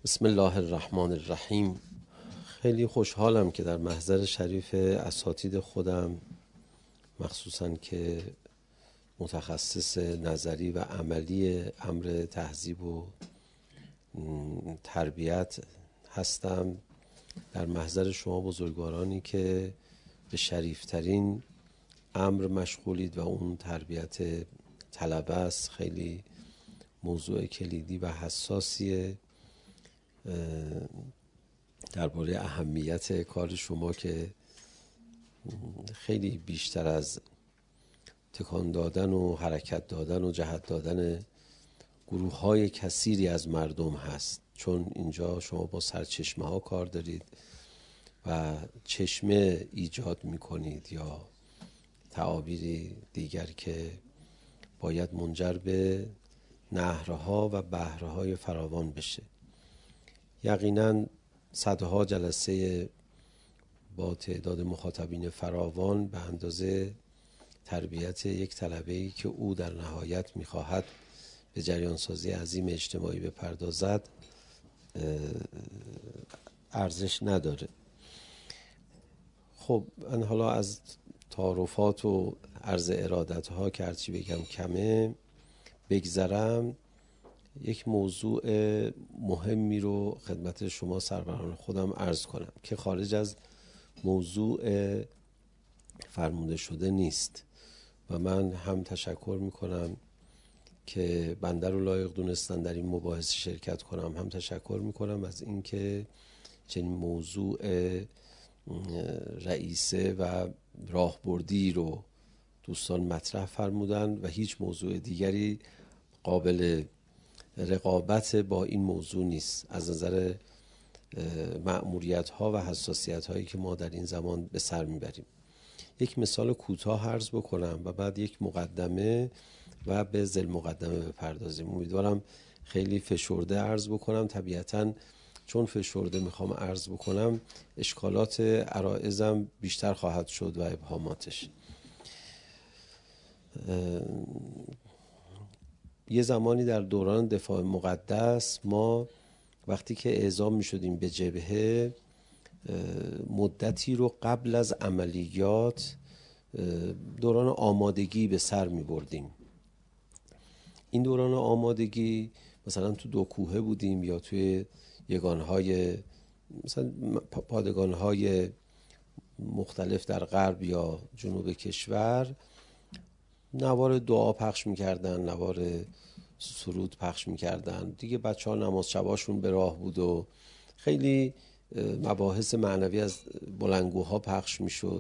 بسم الله الرحمن الرحیم. خیلی خوشحالم که در محضر شریف اساتید خودم، مخصوصاً که متخصص نظری و عملی امر تهذیب و تربیت هستم، در محضر شما بزرگوارانی که به شریفترین امر مشغولید و اون تربیت طلبه است. خیلی موضوع کلیدی و حساسیه درباره اهمیت کار شما که خیلی بیشتر از تکان دادن و حرکت دادن و جهت دادن گروه های کثیری از مردم هست، چون اینجا شما با سرچشمه ها کار دارید و چشمه ایجاد میکنید یا تعابیری دیگر که باید منجر به نهرها و بحرهای فراوان بشه. یقینا صدها جلسه با تعداد مخاطبین فراوان به اندازه تربیت یک طلبه‌ای که او در نهایت می‌خواهد به جریانسازی عظیم اجتماعی بپردازد ارزش نداره. خب من حالا از تعارفات و عرض ارادت‌ها که هرچی بگم کمه بگذرم، یک موضوع مهمی رو خدمت شما سروران خودم عرض کنم که خارج از موضوع فرموده شده نیست و من هم تشکر میکنم که بنده رو لایق دونستن در این مباحث شرکت کنم، هم تشکر میکنم از اینکه چنین موضوع رئیسه و راهبردی رو دوستان مطرح فرمودن و هیچ موضوع دیگری قابل رقابت با این موضوع نیست از نظر مأموریت ها و حساسیت هایی که ما در این زمان به سر میبریم. یک مثال کوتاه عرض بکنم و بعد یک مقدمه و به ذیل مقدمه بپردازیم. امیدوارم خیلی فشرده عرض بکنم. طبیعتاً چون فشرده میخوام عرض بکنم اشکالات عرائضم بیشتر خواهد شد و ابهاماتش. یه زمانی در دوران دفاع مقدس ما وقتی که اعزام می شدیم به جبهه، مدتی رو قبل از عملیات دوران آمادگی به سر می بردیم. این دوران آمادگی مثلا تو دو کوهه بودیم یا توی یگانهای مثلا پادگانهای مختلف در غرب یا جنوب کشور، نوار دعا پخش میکردن، نوار سرود پخش میکردن دیگه. بچه ها نماز شباشون به راه بود و خیلی مباحث معنوی از بلندگوها پخش میشد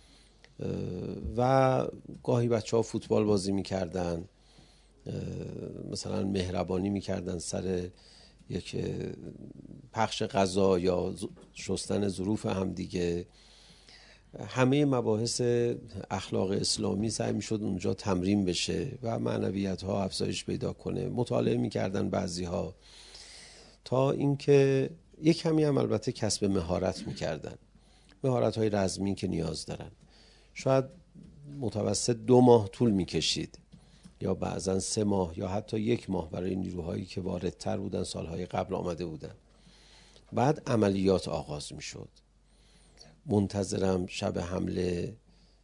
و گاهی بچه ها فوتبال بازی میکردن، مثلا مهربانی میکردن سر یک پخش غذا یا شستن ظروف هم دیگه. همه مباحث اخلاق اسلامی سعی میشد اونجا تمرین بشه و معنویت ها افزایش پیدا کنه. مطالعه میکردن بعضی ها تا اینکه یک کمی هم البته کسب مهارت میکردن، مهارت های رزمی که نیاز دارن. شاید متوسط 2 ماه طول میکشید یا بعضا 3 ماه یا حتی 1 ماه برای نیروهایی که واردتر بودن، سالهای قبل آمده بودن. بعد عملیات آغاز میشد. منتظرم شب حمله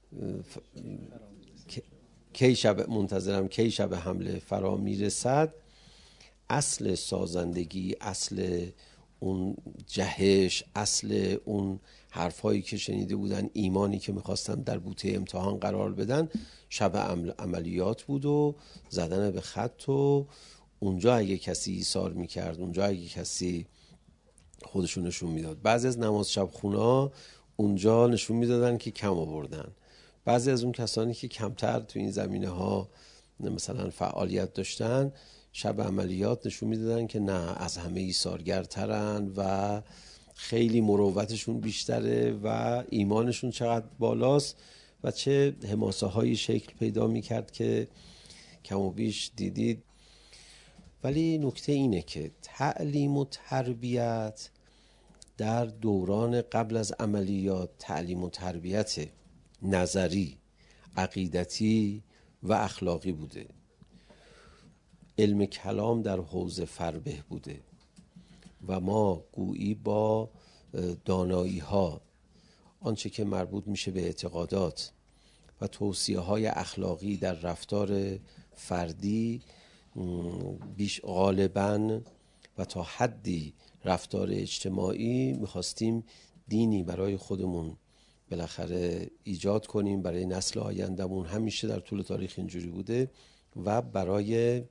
کی شب حمله فرا میرسد. اصل سازندگی، اصل اون جهش، اصل اون حرفایی که شنیده بودن، ایمانی که میخواستن در بوته امتحان قرار بدن، شب عملیات بود و زدن به خط. و اونجا اگه کسی ایثار میکرد، اونجا اگه کسی خودشون نشون میداد. بعضی از نماز شب خونا اونجا نشون میدادن که کم آوردن. بعضی از اون کسانی که کمتر تو این زمینه ها مثلا فعالیت داشتن، شب عملیات نشون میدادن که نه، از همه ایثارگرترن و خیلی مروتشون بیشتره و ایمانشون چقدر بالاست و چه حماسه های شکل پیدا میکرد که کم و بیش دیدید. ولی نکته اینه که تعلیم و تربیت در دوران قبل از عملیات تعلیم و تربیت نظری، عقیدتی و اخلاقی بوده. علم کلام در حوزه فربه بوده و ما گویی با دانایی ها آنچه که مربوط میشه به اعتقادات و توصیه های اخلاقی در رفتار فردی بیش غالباً و تا حدی رفتار اجتماعی میخواستیم دینی برای خودمون بالاخره ایجاد کنیم، برای نسل آیندمون. همیشه در طول تاریخ اینجوری بوده و برای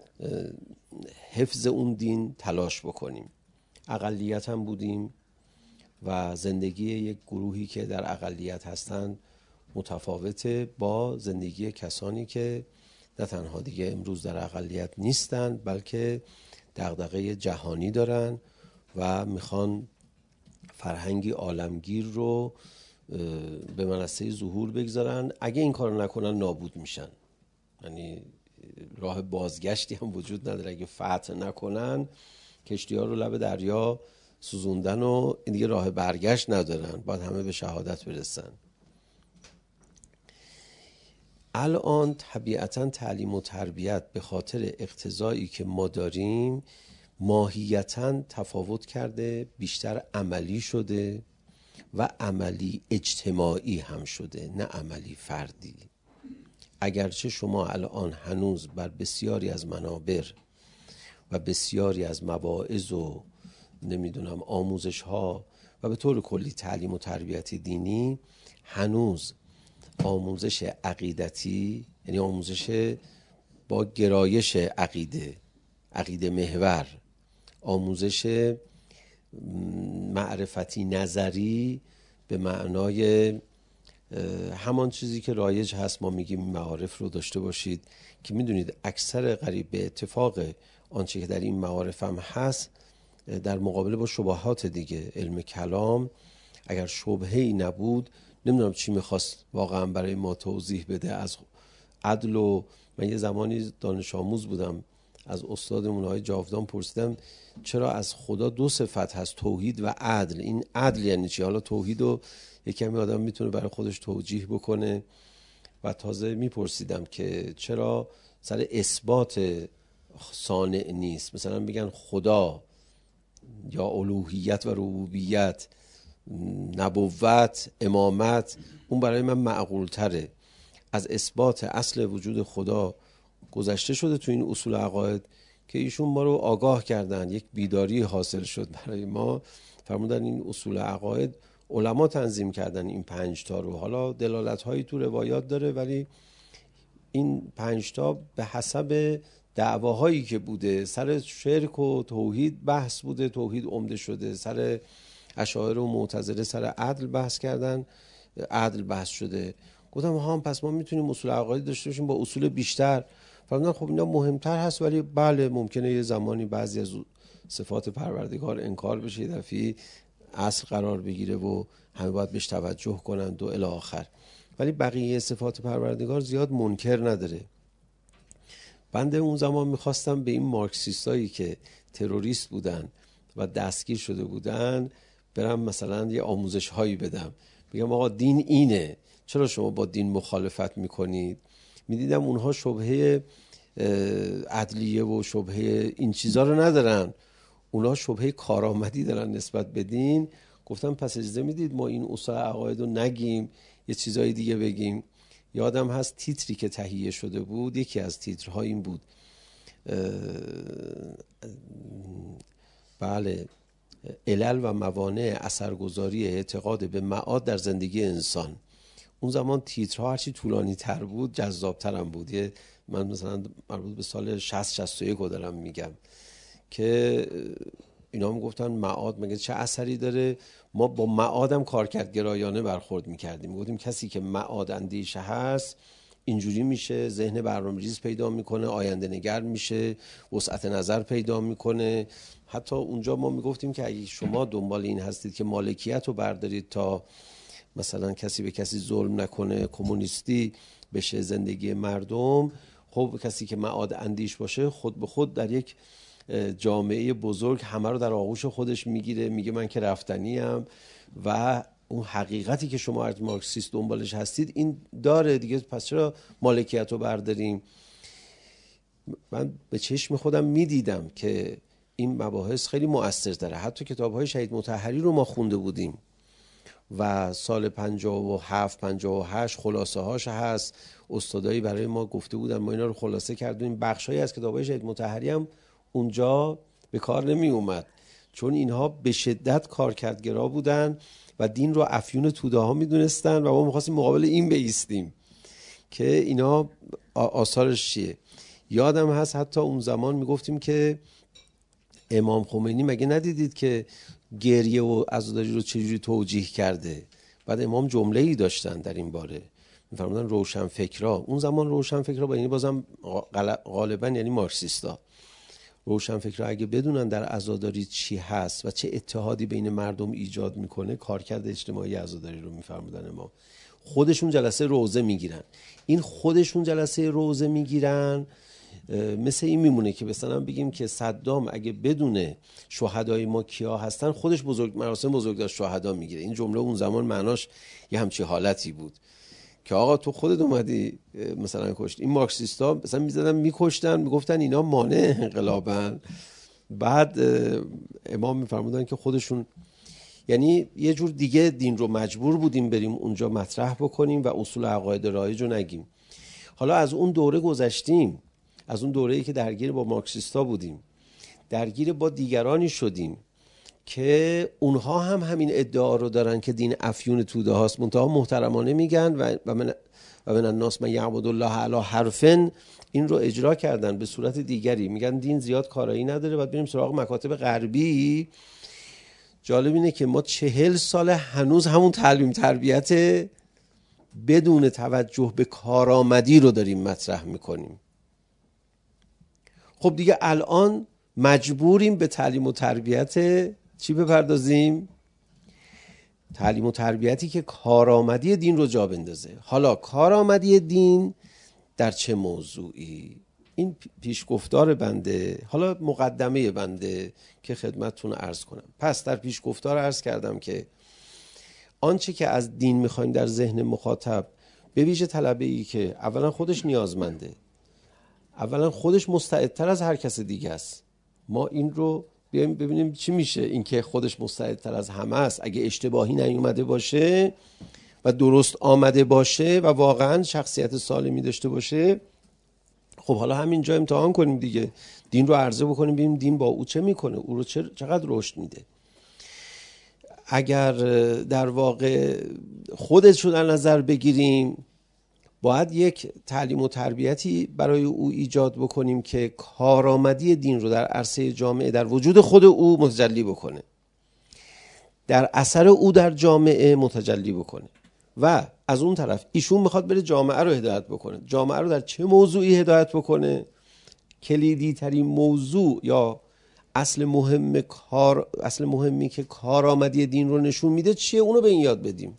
حفظ اون دین تلاش بکنیم. اقلیت هم بودیم و زندگی یک گروهی که در اقلیت هستن متفاوته با زندگی کسانی که نه تنها دیگه امروز در اقلیت نیستن، بلکه دغدغه جهانی دارن و میخوان فرهنگی عالمگیر رو به منصه ظهور بگذارن. اگه این کارو نکنن نابود میشن، یعنی راه بازگشتی هم وجود نداره. اگه فتح نکنن کشتی ها رو لب دریا سوزوندن و این دیگه راه برگشت ندارن، باید همه به شهادت برسن. الان طبیعتاً تعلیم و تربیت به خاطر اقتضایی که ما داریم ماهیتاً تفاوت کرده، بیشتر عملی شده و عملی اجتماعی هم شده، نه عملی فردی. اگرچه شما الان هنوز بر بسیاری از منابر و بسیاری از مواعظ و نمیدونم آموزش ها و به طور کلی تعلیم و تربیت دینی هنوز آموزش عقیدتی، یعنی آموزش با گرایش عقیده محور، آموزش معرفتی نظری به معنای همان چیزی که رایج هست ما میگیم معارف رو داشته باشید، که میدونید اکثر قریب به اتفاق آنچه که در این معارف هم هست در مقابله با شبهات دیگه. علم کلام اگر شبهه‌ای نبود نمیدونم چی میخواست واقعا برای ما توضیح بده از عدل. و من یه زمانی دانش آموز بودم، از استادمون های جاودان پرسیدم چرا از خدا دو صفت هست، توحید و عدل. این عدل یعنی چی؟ حالا توحید رو یک کمی آدم میتونه برای خودش توجیه بکنه. و تازه میپرسیدم که چرا سر اثبات صانع نیست، مثلا بگن خدا یا الوهیت و ربوبیت، نبوت، امامت، اون برای من معقول تره. از اثبات اصل وجود خدا گذشته شده تو این اصول عقاید که ایشون ما رو آگاه کردن، یک بیداری حاصل شد برای ما. فرمودن این اصول عقاید علما تنظیم کردن این 5 تا رو. حالا دلالت هایی تو روایات داره ولی این 5 تا به حسب دعواهایی که بوده سر شرک و توحید بحث بوده، توحید عمده شده، سر اشاعره و معتزله سر عدل بحث کردن، عدل بحث شده. گفتم پس ما میتونیم اصول عقاید داشته باشیم با اصول بیشتر. فرمودن خب اینا مهمتر هست ولی بله ممکنه یه زمانی بعضی از صفات پروردگار انکار بشه، یه دفعی اصل قرار بگیره و همه باید بهش توجه کنند و الی آخر، ولی بقیه صفات پروردگار زیاد منکر نداره. بنده اون زمان میخواستم به این مارکسیستایی که تروریست بودن و دستگیر شده بودن برم مثلا یه آموزش هایی بدم، بگم آقا دین اینه، چرا شما با دین مخالفت میکنید؟ میدیدم اونها شبهه عدلیه و شبهه این چیزا رو ندارن، اونها شبهه کارآمدی دارن نسبت به دین. گفتم پس اجازه میدید ما این اصول عقاید رو نگیم، یه چیزای دیگه بگیم. یادم هست تیتری که تهیه شده بود، یکی از تیترها این بود، بله، علل و موانع اثرگذاری اعتقاد به معاد در زندگی انسان. اون زمان تیترها هرچی طولانی تر بود جذابتر هم بود. من مثلا مربوط به سال 60-61 رو دارم میگم که اینا هم گفتن معاد مگه چه اثری داره. ما با معادم کارکردگرایانه برخورد میکردیم، میگفتیم کسی که معاد اندیشه هست اینجوری میشه، ذهن برنامه‌ریز پیدا میکنه، آینده نگر میشه، وسعت نظر پیدا میکنه. حتی اونجا ما میگفتیم که اگه شما دنبال این هستید که مالکیت رو بردارید تا مثلا کسی به کسی ظلم نکنه، کمونیستی بشه زندگی مردم، خب کسی که معاد اندیش باشه خود به خود در یک جامعه بزرگ همه رو در آغوش خودش میگیره، میگه من که رفتنیم و اون حقیقتی که شما از مارکسیست دنبالش هستید این داره دیگه، پس چرا مالکیت رو برداریم؟ من به چشم خودم میدیدم که این مباحث خیلی مؤثر داره. حتی کتاب‌های شهید مطهری رو ما خونده بودیم و سال 57 58 خلاصه هاش هست، استادایی برای ما گفته بودن، ما اینا رو خلاصه کردیم. بخشایی از کتاب‌های شهید مطهری هم اونجا به کار نمی اومد، چون اینها به شدت کارکردگرا بودن و دین رو افیون توده ها میدونستن و ما می‌خواستیم مقابل این بایستیم که اینا آثارش چیه. یادم هست حتی اون زمان میگفتیم که امام خمینی مگه ندیدید که گریه و عزاداری رو چجوری توجیه کرده؟ بعد امام جمله‌ای داشتن در این باره، می‌فرمودن روشنفکرا، اون زمان روشنفکرا با یعنی بازم غالبا یعنی مارکسیستا، روشنفکرا اگه بدونن در عزاداری چی هست و چه اتحادی بین مردم ایجاد میکنه، کارکرد اجتماعی عزاداری رو می‌فرمودن امام، خودشون جلسه روزه میگیرن. این خودشون جلسه روزه میگیرن مثل این میمونه که مثلا بگیم که صدام اگه بدونه شهدای ما کیا هستن، خودش مراسم بزرگداشت شهدا میگیره. این جمله اون زمان معناش یه همچی حالتی بود که آقا تو خودت اومدی مثلا کشت. این مارکسیستا مثلا میزدن میکشتن، میگفتن اینا مانع انقلابن. بعد امام میفرمودن که خودشون، یعنی یه جور دیگه دین رو مجبور بودیم بریم اونجا مطرح بکنیم و اصول عقاید رایج رو نگیم. حالا از اون دوره گذشتیم، از اون دوره‌ای که درگیر با مارکسیستا بودیم، درگیر با دیگرانی شدیم که اونها هم همین ادعا رو دارن که دین افیون توده هاست، منتها محترمانه میگن و من الناس من یعبد الله علی حرفن این رو اجرا کردن به صورت دیگری. میگن دین زیاد کارایی نداره، باید بریم سراغ مکاتب غربی. جالب اینه که ما 40 سال هنوز همون تعلیم تربیت بدون توجه به کارآمدی رو داریم مطرح میکنیم. خب دیگه الان مجبوریم به تعلیم و تربیت چی بپردازیم؟ تعلیم و تربیتی که کارآمدی دین رو جا بندازه. حالا کارآمدی دین در چه موضوعی؟ این پیشگفتار بنده، حالا مقدمه بنده که خدمتتون عرض کنم. پس در پیشگفتار عرض کردم که آنچه که از دین میخوایم در ذهن مخاطب، به ویژه طلبه‌ای که اولا خودش نیازمنده، اولا خودش مستعدتر از هر کس دیگه است، ما این رو بیایم ببینیم چی میشه. این که خودش مستعدتر از همه است، اگه اشتباهی نیومده باشه و درست آمده باشه و واقعا شخصیت سالمی داشته باشه، خب حالا همینجا امتحان کنیم دیگه، دین رو عرضه بکنیم ببینیم دین با او چه میکنه، او رو چقدر رشد میده. اگر در واقع خودش رو در نظر بگیریم، باید یک تعلیم و تربیتی برای او ایجاد بکنیم که کارآمدی دین رو در عرصه جامعه، در وجود خود او متجلی بکنه، در اثر او در جامعه متجلی بکنه. و از اون طرف ایشون میخواد بره جامعه رو هدایت بکنه. جامعه رو در چه موضوعی هدایت بکنه؟ کلیدی ترین موضوع یا اصل مهمی که کارآمدی دین رو نشون میده چیه؟ اونو به این یاد بدیم.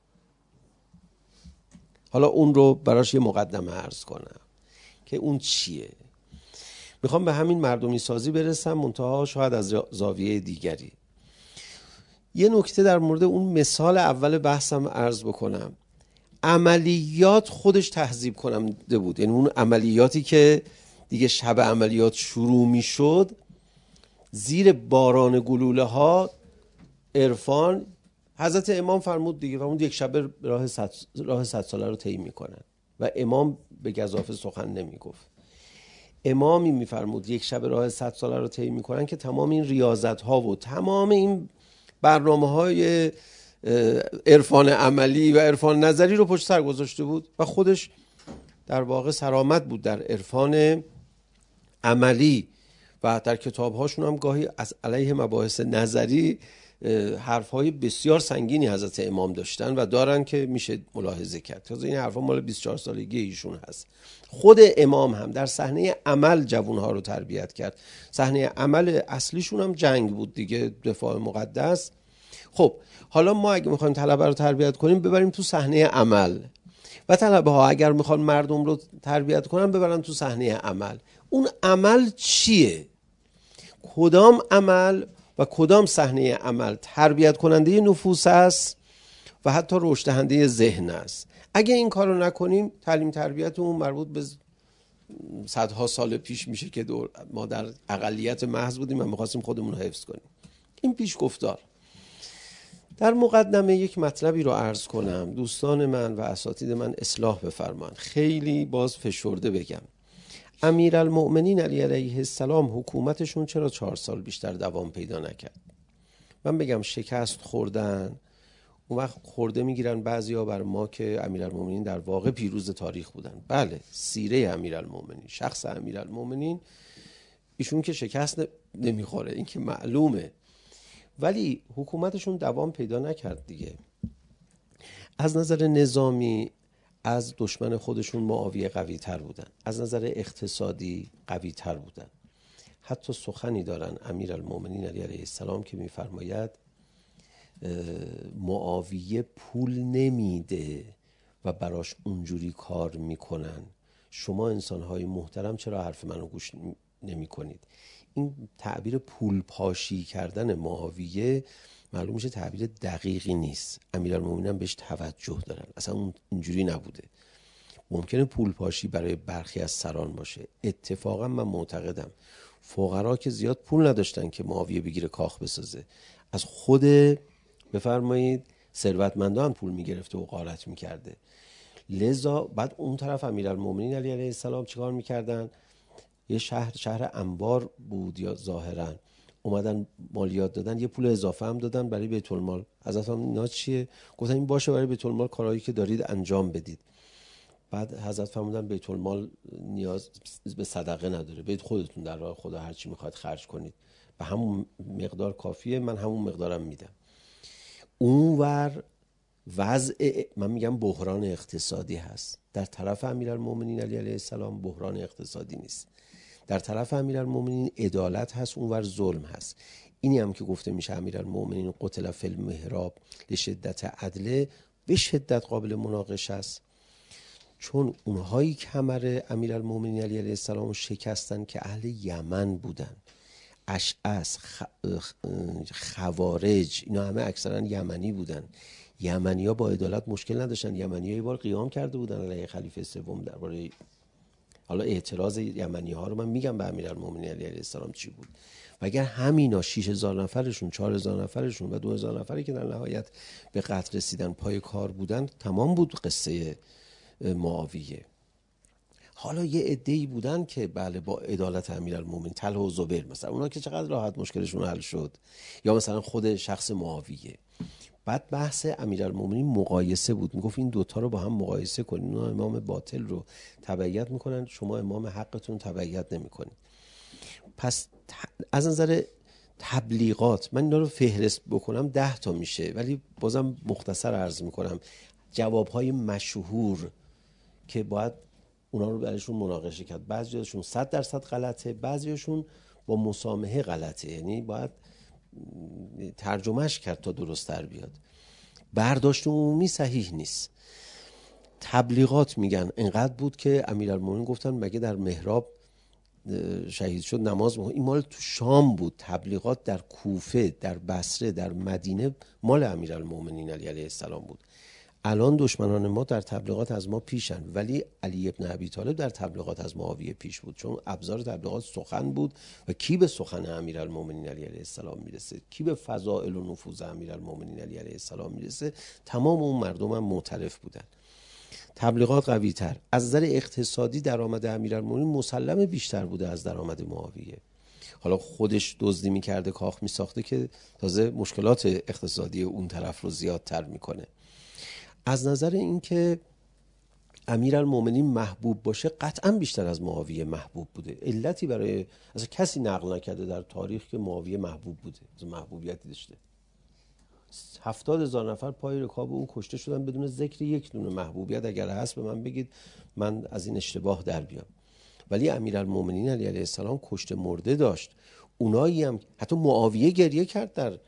حالا اون رو براش یه مقدمه عرض کنم که اون چیه. میخوام به همین مردمی سازی برسم، منتها شاید از زاویه دیگری. یه نکته در مورد اون مثال اول بحثم عرض بکنم. عملیات خودش تهذیب کننده بود، یعنی اون عملیاتی که دیگه شب عملیات شروع میشد، زیر باران گلوله ها عرفان، حضرت امام فرمود دیگه، فرمود یک شب راه 100 ساله رو طی میکنن و امام به گزافه سخن نمیگفت. امامی میفرمود یک شب راه 100 ساله رو طی میکنن که تمام این ریاضت ها و تمام این برنامه های عرفان عملی و عرفان نظری رو پشت سر گذاشته بود و خودش در واقع سرآمد بود در عرفان عملی و در کتاب‌هاشون هم گاهی از علیه مباحث نظری حرف‌های بسیار سنگینی حضرت امام داشتن و دارن که میشه ملاحظه کرد. تازه این حرفا مال 24 سالگی ایشون هست. خود امام هم در صحنه عمل جوان‌ها رو تربیت کرد. صحنه عمل اصلیشون هم جنگ بود دیگه، دفاع مقدس. خب حالا ما اگه می‌خوایم طلبه رو تربیت کنیم، ببریم تو صحنه عمل، و طلبه ها اگر میخوان مردم رو تربیت کنن ببرن تو صحنه عمل. اون عمل چیه؟ کدام عمل و کدام صحنه عمل تربیت کننده نفوس است و حتی رشد دهنده ذهن است؟ اگه این کارو نکنیم، تعلیم تربیتمون مربوط به صدها سال پیش میشه که ما در اقلیت محض بودیم و میخواستیم خودمون رو حفظ کنیم. این پیش گفتار. در مقدمه یک مطلبی رو عرض کنم، دوستان من و اساتید من اصلاح بفرمان، خیلی باز فشرده بگم. امیرالمؤمنین علی علیه السلام حکومتشون چرا 4 سال بیشتر دوام پیدا نکرد؟ من بگم شکست خوردن، اون وقت خورده میگیرن بعضیا بر ما که امیرالمؤمنین در واقع پیروز تاریخ بودن. بله، سیره امیرالمؤمنین، شخص امیرالمؤمنین، ایشون که شکست نمیخوره، این که معلومه، ولی حکومتشون دوام پیدا نکرد دیگه. از نظر نظامی از دشمن خودشون معاویه قوی تر بودن، از نظر اقتصادی قوی تر بودن. حتی سخنی دارن امیرالمؤمنین علیه السلام که میفرماید معاویه پول نمیده و براش اونجوری کار میکنن، شما انسانهای محترم چرا حرف منو گوش نمی کنید؟ این تعبیر پول پاشی کردن معاویه معلوم میشه تعبیر دقیقی نیست. امیرالمومنین بهش توجه دارن، اصلا اون اینجوری نبوده. ممکنه پول پاشی برای برخی از سران باشه. اتفاقا من معتقدم فقرا که زیاد پول نداشتن که معاویه بگیره کاخ بسازه، از خود بفرمایید ثروتمندان هم پول میگرفته و غارت میکرده. لذا بعد اون طرف امیرالمومنین علیه السلام چیکار میکردن؟ یه شهر انبار بود یا ظاهرا، اومدن مالیات دادن، یه پول اضافه هم دادن برای بیت المال. حضرت هم اینا چیه؟ گفتن این باشه برای بیت المال کارهایی که دارید انجام بدید. بعد حضرت فرمودن بیت المال نیاز به صدقه نداره، برید خودتون در راه خدا هر چی میخواید خرج کنید، به همون مقدار کافیه، من همون مقدارم میدم. اونور وضع من میگم بحران اقتصادی هست. در طرف امیرالمومنین علیه السلام بحران اقتصادی نیست، در طرف امیرالمومنین عدالت هست، اونور ظلم هست. اینی هم که گفته میشه امیرالمومنین قتل فی المحراب لشدت عدله، به شدت قابل مناقشه است، چون اونهایی کمر امیرالمومنین علیه السلام شکستن که اهل یمن بودن، اشعث، خوارج، اینا همه اکثرا یمنی بودن. یمنی ها با عدالت مشکل نداشتن. یمنی ها یه بار قیام کرده بودن علیه خلیفه سوم درباره، حالا اعتراض یمنی ها رو من میگم به امیرالمومنین علیه السلام چی بود. و اگر همینا 6000 نفرشون، 4000 نفرشون و 2000 نفری که در نهایت به قتل رسیدن پای کار بودن، تمام بود قصه معاویه. حالا یه عده‌ای بودن که بله با عدالت امیرالمومنین، طلحه و زبیر مثلا، اونا که چقدر راحت مشکلشون حل شد، یا مثلا خود شخص معاویه. بعد بحث امیرالمومنین مقایسه بود، میگفت این دوتا رو با هم مقایسه کنید، اونا امام باطل رو تبعیت میکنن، شما امام حقتون تبعیت نمیکنید. پس از نظر تبلیغات من اینا رو فهرست بکنم 10 تا میشه، ولی بازم مختصر عرض میکنم. جوابهای مشهور که باید اونا رو برایشون مناقشه کرد، بعضیاشون 100% غلطه، بعضیاشون با مسامحه غلطه، یعنی باید ترجمهش کرد تا درست تر بیاد. برداشت عمومی صحیح نیست. تبلیغات میگن انقدر بود که امیرالمومنین گفتن مگه در محراب شهید شد نماز این مال تو شام بود. تبلیغات در کوفه، در بصره، در مدینه مال امیرالمومنین علیه السلام بود. الان دشمنان ما در تبلیغات از ما پیشن، ولی علی ابن ابی طالب در تبلیغات از معاویه پیش بود، چون ابزار تبلیغات سخن بود. و کی به سخن امیرالمومنین علیه السلام میرسه؟ کی به فضائل و نفوذ امیرالمومنین علیه السلام میرسه؟ تمام اون مردم هم معترف بودن. تبلیغات قوی تر. از نظر اقتصادی درآمد امیرالمومنین مسلمه بیشتر بوده از درآمد معاویه. حالا خودش دزدی میکرده، کاخ میساخته که تازه مشکلات اقتصادی اون طرف رو زیادتر میکنه. از نظر اینکه امیرالمومنین محبوب باشه، قطعا بیشتر از معاویه محبوب بوده. علتی برای اصلا کسی نقل نکرده در تاریخ که معاویه محبوب بوده، محبوبیتی داشته. 70,000 نفر پای رکاب اون کشته شدن بدون ذکر یک دونه محبوبیت. اگر هست به من بگید من از این اشتباه در بیام. ولی امیرالمومنین علیه السلام کشته مرده داشت. اونایی هم حتی معاویه گریه کرد، در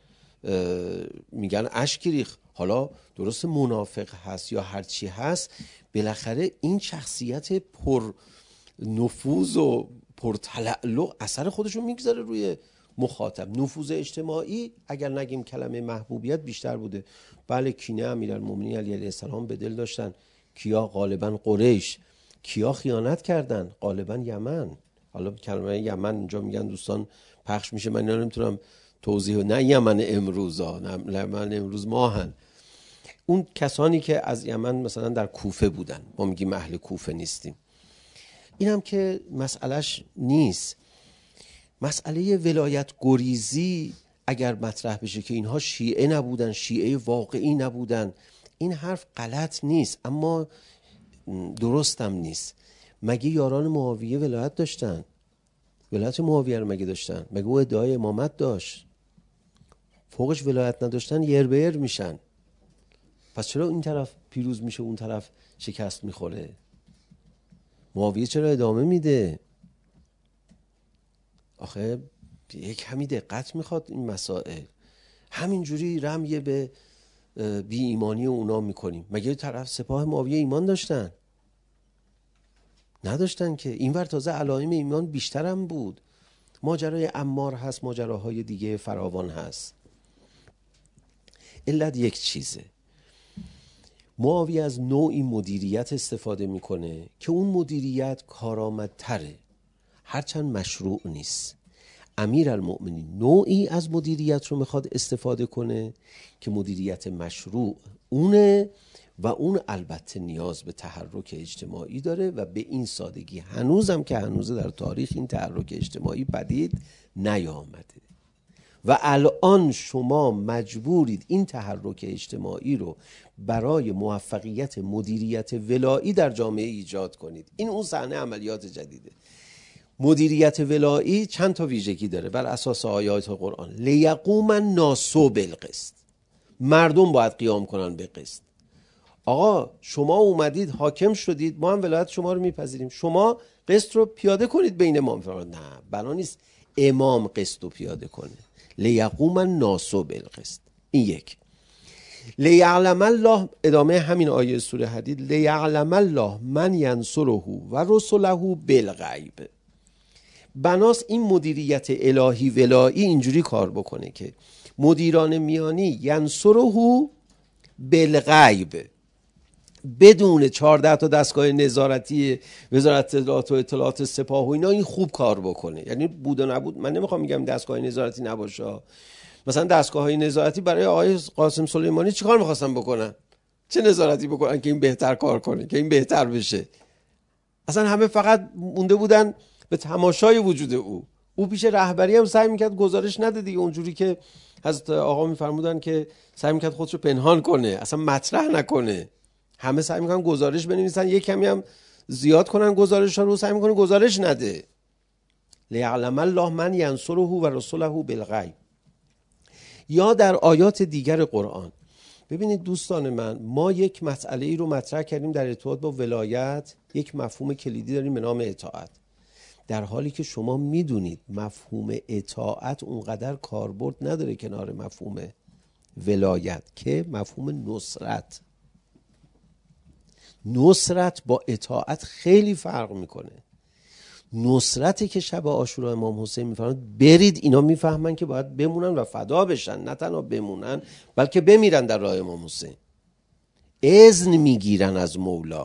میگن اشک ریخت. حالا درست منافق هست یا هر چی هست، بالاخره این شخصیت پر نفوذ و پر تلألؤ اثر خودشو میگذاره روی مخاطب. نفوذ اجتماعی اگر نگیم کلمه محبوبیت بیشتر بوده. بله کینه امیرالمومنین علیه السلام به دل داشتن. کیا؟ غالبا قریش. کیا خیانت کردن؟ غالبا یمن. حالا کلمه یمن اینجا میگن دوستان پخش میشه، من اینا نمیتونم توضیح، نه یمن امروزا، نه یمن امروز ماهن، اون کسانی که از یمن مثلا در کوفه بودن، ما میگیم اهل کوفه نیستیم. اینم که مسئلهش نیست. مسئله ولایت گریزی اگر مطرح بشه که اینها شیعه نبودن، شیعه واقعی نبودن، این حرف غلط نیست، اما درستم نیست. مگه یاران معاویه ولایت داشتن؟ ولایت معاویه رو مگه داشتن؟ مگه او ادعای امامت داشت؟ فوقش ولایت نداشتن یر به یر میشن. پس چرا این طرف پیروز میشه اون طرف شکست میخوره؟ معاویه چرا ادامه میده؟ آخه یک کمی دقت میخواد این مسائل. همینجوری رمیه به بی ایمانی اونا میکنیم. مگه طرف سپاه معاویه ایمان داشتن؟ نداشتن که. اینور تازه علائم ایمان بیشتر هم بود. ماجرای عمار هست، ماجراهای دیگه فراوان هست. علت یک چیزه، معاویه از نوعی مدیریت استفاده میکنه که اون مدیریت کارآمدتره، هرچند مشروع نیست. امیرالمؤمنین نوعی از مدیریت رو میخواد استفاده کنه که مدیریت مشروع اونه و اون البته نیاز به تحرک اجتماعی داره و به این سادگی هنوزم که هنوز در تاریخ این تحرک اجتماعی پدید نیامده و الان شما مجبورید این تحرک اجتماعی رو برای موفقیت مدیریت ولایی در جامعه ایجاد کنید. این اون صحنه عملیات جدیده. مدیریت ولایی چند تا ویژگی داره بر اساس آیات قرآن. لیقوم الناس بالقسط، مردم باید قیام کنن به قسط. آقا شما اومدید حاکم شدید، ما هم ولایت شما رو میپذیریم، شما قسط رو پیاده کنید بین ما. نه، بنا نیست امام قسط رو پیاده کنه. لیقوم الناس بالقسط. این یک. لیعلم الله، ادامه همین آیه سوره حدید، لیعلم الله من ینصره و رسله بالغیب. بناس این مدیریت الهی ولایی اینجوری کار بکنه که مدیران میانی ینصره بالغیب، بدون 14 تا دستگاه نظارتی وزارت اطلاعات و اطلاعات سپاه و اینا، این خوب کار بکنه. یعنی بود و نبود، من نمیخوام میگم دستگاه نظارتی نباشه، مثلا دستگاه های نظارتی برای آقای قاسم سلیمانی چیکار میخواستن بکنن؟ چه نظارتی بکنن که این بهتر کار کنه، که این بهتر بشه؟ اصلا همه فقط مونده بودن به تماشای وجود او پیش رهبری هم سعی میکرد گزارش نده دیگه، اونجوری که حضرت آقا میفرمودن که سعی میکرد خودشو پنهان کنه، اصلا مطرح نکنه. همه سعی میکنن گزارش بنویسن، یک کمی هم زیاد کنن گزارش ها رو، سعی میکنه گزارش نده. لیعلم الله من ینصره و رسوله بالغیب. یا در آیات دیگر قرآن ببینید دوستان من، ما یک مسئله ای رو مطرح کردیم در ارتباط با ولایت، یک مفهوم کلیدی داریم به نام اطاعت، در حالی که شما میدونید مفهوم اطاعت اونقدر کاربرد نداره کنار مفهوم ولایت که مفهوم نصرت. نصرت با اطاعت خیلی فرق میکنه. نصرتی که شب عاشورا امام حسین میفرماید برید، اینا میفهمن که باید بمونن و فدا بشن، نه تنها بمونن بلکه بمیرن در راه امام حسین. اذن میگیرن از مولا.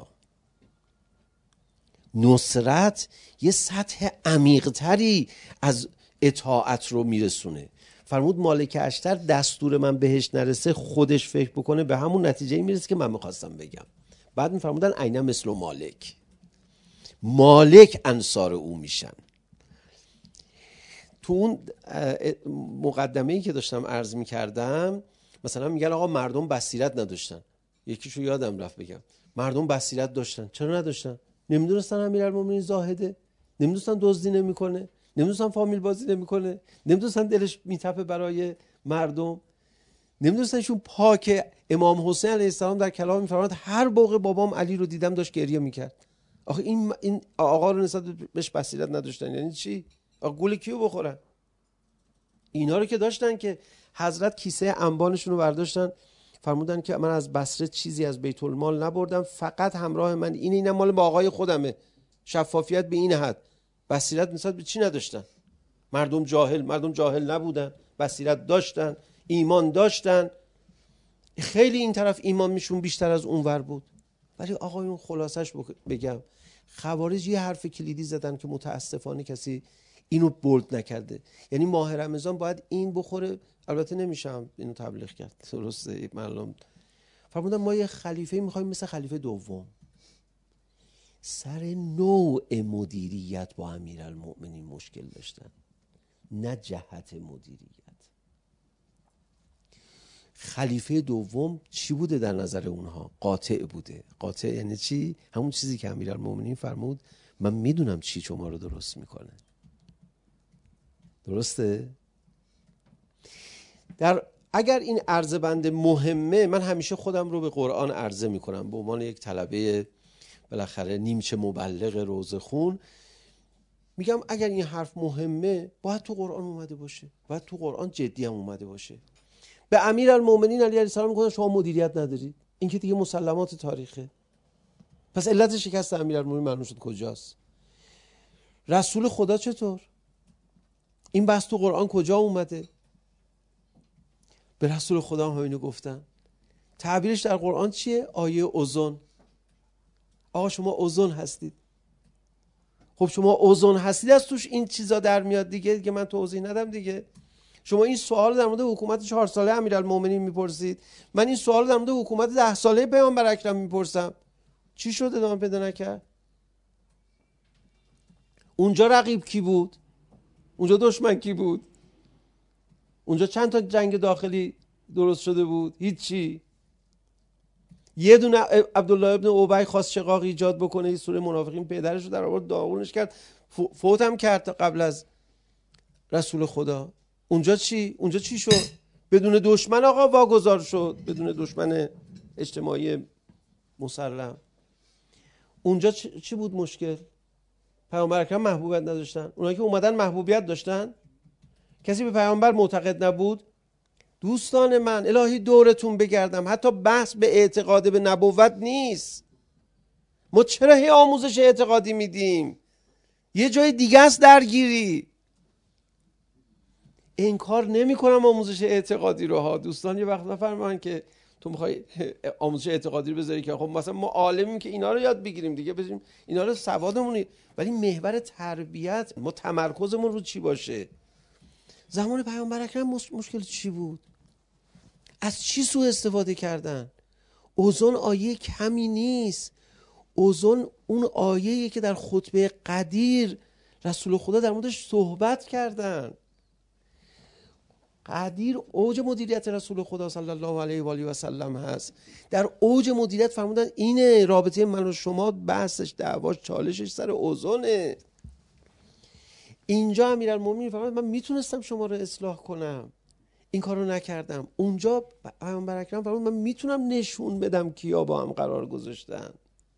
نصرت یه سطح عمیق‌تری از اطاعت رو میرسونه. فرمود مالک اشتر دستور من بهش نرسه خودش فکر بکنه به همون نتیجه میرسه که من میخواستم بگم. بعد میفرمودن عینه مثل مالک، مالک انصار او میشن. تو اون مقدمه‌ای که داشتم عرض میکردم مثلا میگن آقا مردم بصیرت نداشتن، یکیشو یادم رفت بگم. مردم بصیرت داشتن، چرا نداشتن؟ نمیدونستن امیرالمومنین زاهده، نمیدونستن دزدی نمیکنه، نمیدونستن فامیل بازی نمیکنه، نمیدونستن دلش میتپه برای مردم، نمیدونستن ایشون پاک. امام حسین علیه السلام در کلام میفرماید هر موقع بابام علی رو دیدم داشت گریه میکرد. آخه این آقا رو نسبت بهش بصیرت نداشتن یعنی چی؟ آقا گول کیو بخورن؟ اینا رو که داشتن که حضرت کیسه انبانشون رو برداشتن فرمودن که من از بصره چیزی از بیت المال نبردم، فقط همراه من اینم مال با آقای خودمه. شفافیت به این حد. بصیرت نسبت به چی نداشتن؟ مردم جاهل نبودن، بصیرت داشتن، ایمان داشتن. خیلی این طرف ایمان میشون بیشتر از اونور بود. ولی آقایون خلاصش بگم، خوارج یه حرف کلیدی زدن که متاسفانه کسی اینو بولد نکرده. یعنی ماه رمضان باید این بخوره. البته نمیشم اینو تبلیغ کرد، درسته؟ معلوم فرمودن ما یه خلیفه میخوایم مثل خلیفه دوم. سر نوع مدیریت با امیرالمؤمنین مشکل داشتن، نه جهت مدیریت. خلیفه دوم چی بوده در نظر اونها؟ قاطع بوده. قاطع یعنی چی؟ همون چیزی که امیرالمؤمنین فرمود من میدونم چی شما رو درست میکنه. درسته؟ اگر این عرضه بند مهمه، من همیشه خودم رو به قرآن عرضه میکنم به عنوان یک طلبه بالاخره نیمچه مبلغ روزه خون. میگم اگر این حرف مهمه باید تو قرآن اومده باشه، باید تو قرآن جدی هم اومده باشه. به امیرالمؤمنین علیه السلام میگن شما مدیریت ندارید، این که دیگه مسلمات تاریخه. پس علت شکست امیرالمؤمنین معلوم شد کجاست. رسول خدا چطور؟ این بحث تو قرآن کجا اومده؟ به رسول خدا هم اینو گفتن. تعبیرش در قرآن چیه؟ آیه اوزون. آقا شما اوزون هستید. خب شما اوزون هستید، از توش این چیزا در میاد دیگه من توضیح ندم دیگه. شما این سوال در مورد حکومت 4 ساله امیرالمؤمنین میپرسید، من این سوال در مورد حکومت 10 ساله پیامبر اکرم میپرسم. چی شد ادامه پیدا نکرد؟ اونجا رقیب کی بود؟ اونجا دشمن کی بود؟ اونجا چند تا جنگ داخلی درست شده بود؟ هیچی. یه دونه عبدالله ابن ابی خواست شقاق ایجاد بکنه، این سوره منافقین پدرش رو در آورد داغونش کرد، فوت هم کرد قبل از رسول خدا. اونجا چی شد؟ بدون دشمن آقا واگذار شد، بدون دشمن اجتماعی مسلم. اونجا چی بود مشکل؟ پیامبر اکرم محبوبیت نداشتن؟ اونایی که اومدن محبوبیت داشتن؟ کسی به پیامبر معتقد نبود؟ دوستان من الهی دورتون بگردم، حتی بحث به اعتقاد به نبوت نیست. ما چرا هی آموزش اعتقادی میدیم؟ یه جای دیگه است درگیری. انکار نمی کنم آموزش اعتقادی رو ها. دوستان یه وقت نفرمان که تو میخوای آموزش اعتقادی رو بذاری که خب مثلا ما عالمیم که اینا رو یاد بگیریم دیگه، بذاریم اینا رو سوادمون، ولی محور تربیت ما تمرکزمون رو چی باشه؟ زمان پیامبر اکرم مشکل چی بود؟ از چی سوء استفاده کردن؟ اوزون آیه کمی نیست. اوزون اون آیه‌ای که در خطبه قدیر رسول خدا در موردش صحبت کردن. قدیر اوج مدیریت رسول خدا صلی الله علیه و آله و سلم هست. در اوج مدیریت فرمودن اینه رابطه من و شما، بحثش دعواش چالشش سر اوزونه. اینجا امیرالمومنین فرمود من میتونستم شما رو اصلاح کنم، این کارو نکردم. اونجا پیامبر اکرم فرمود من میتونم نشون بدم کیا با هم قرار گذاشتن.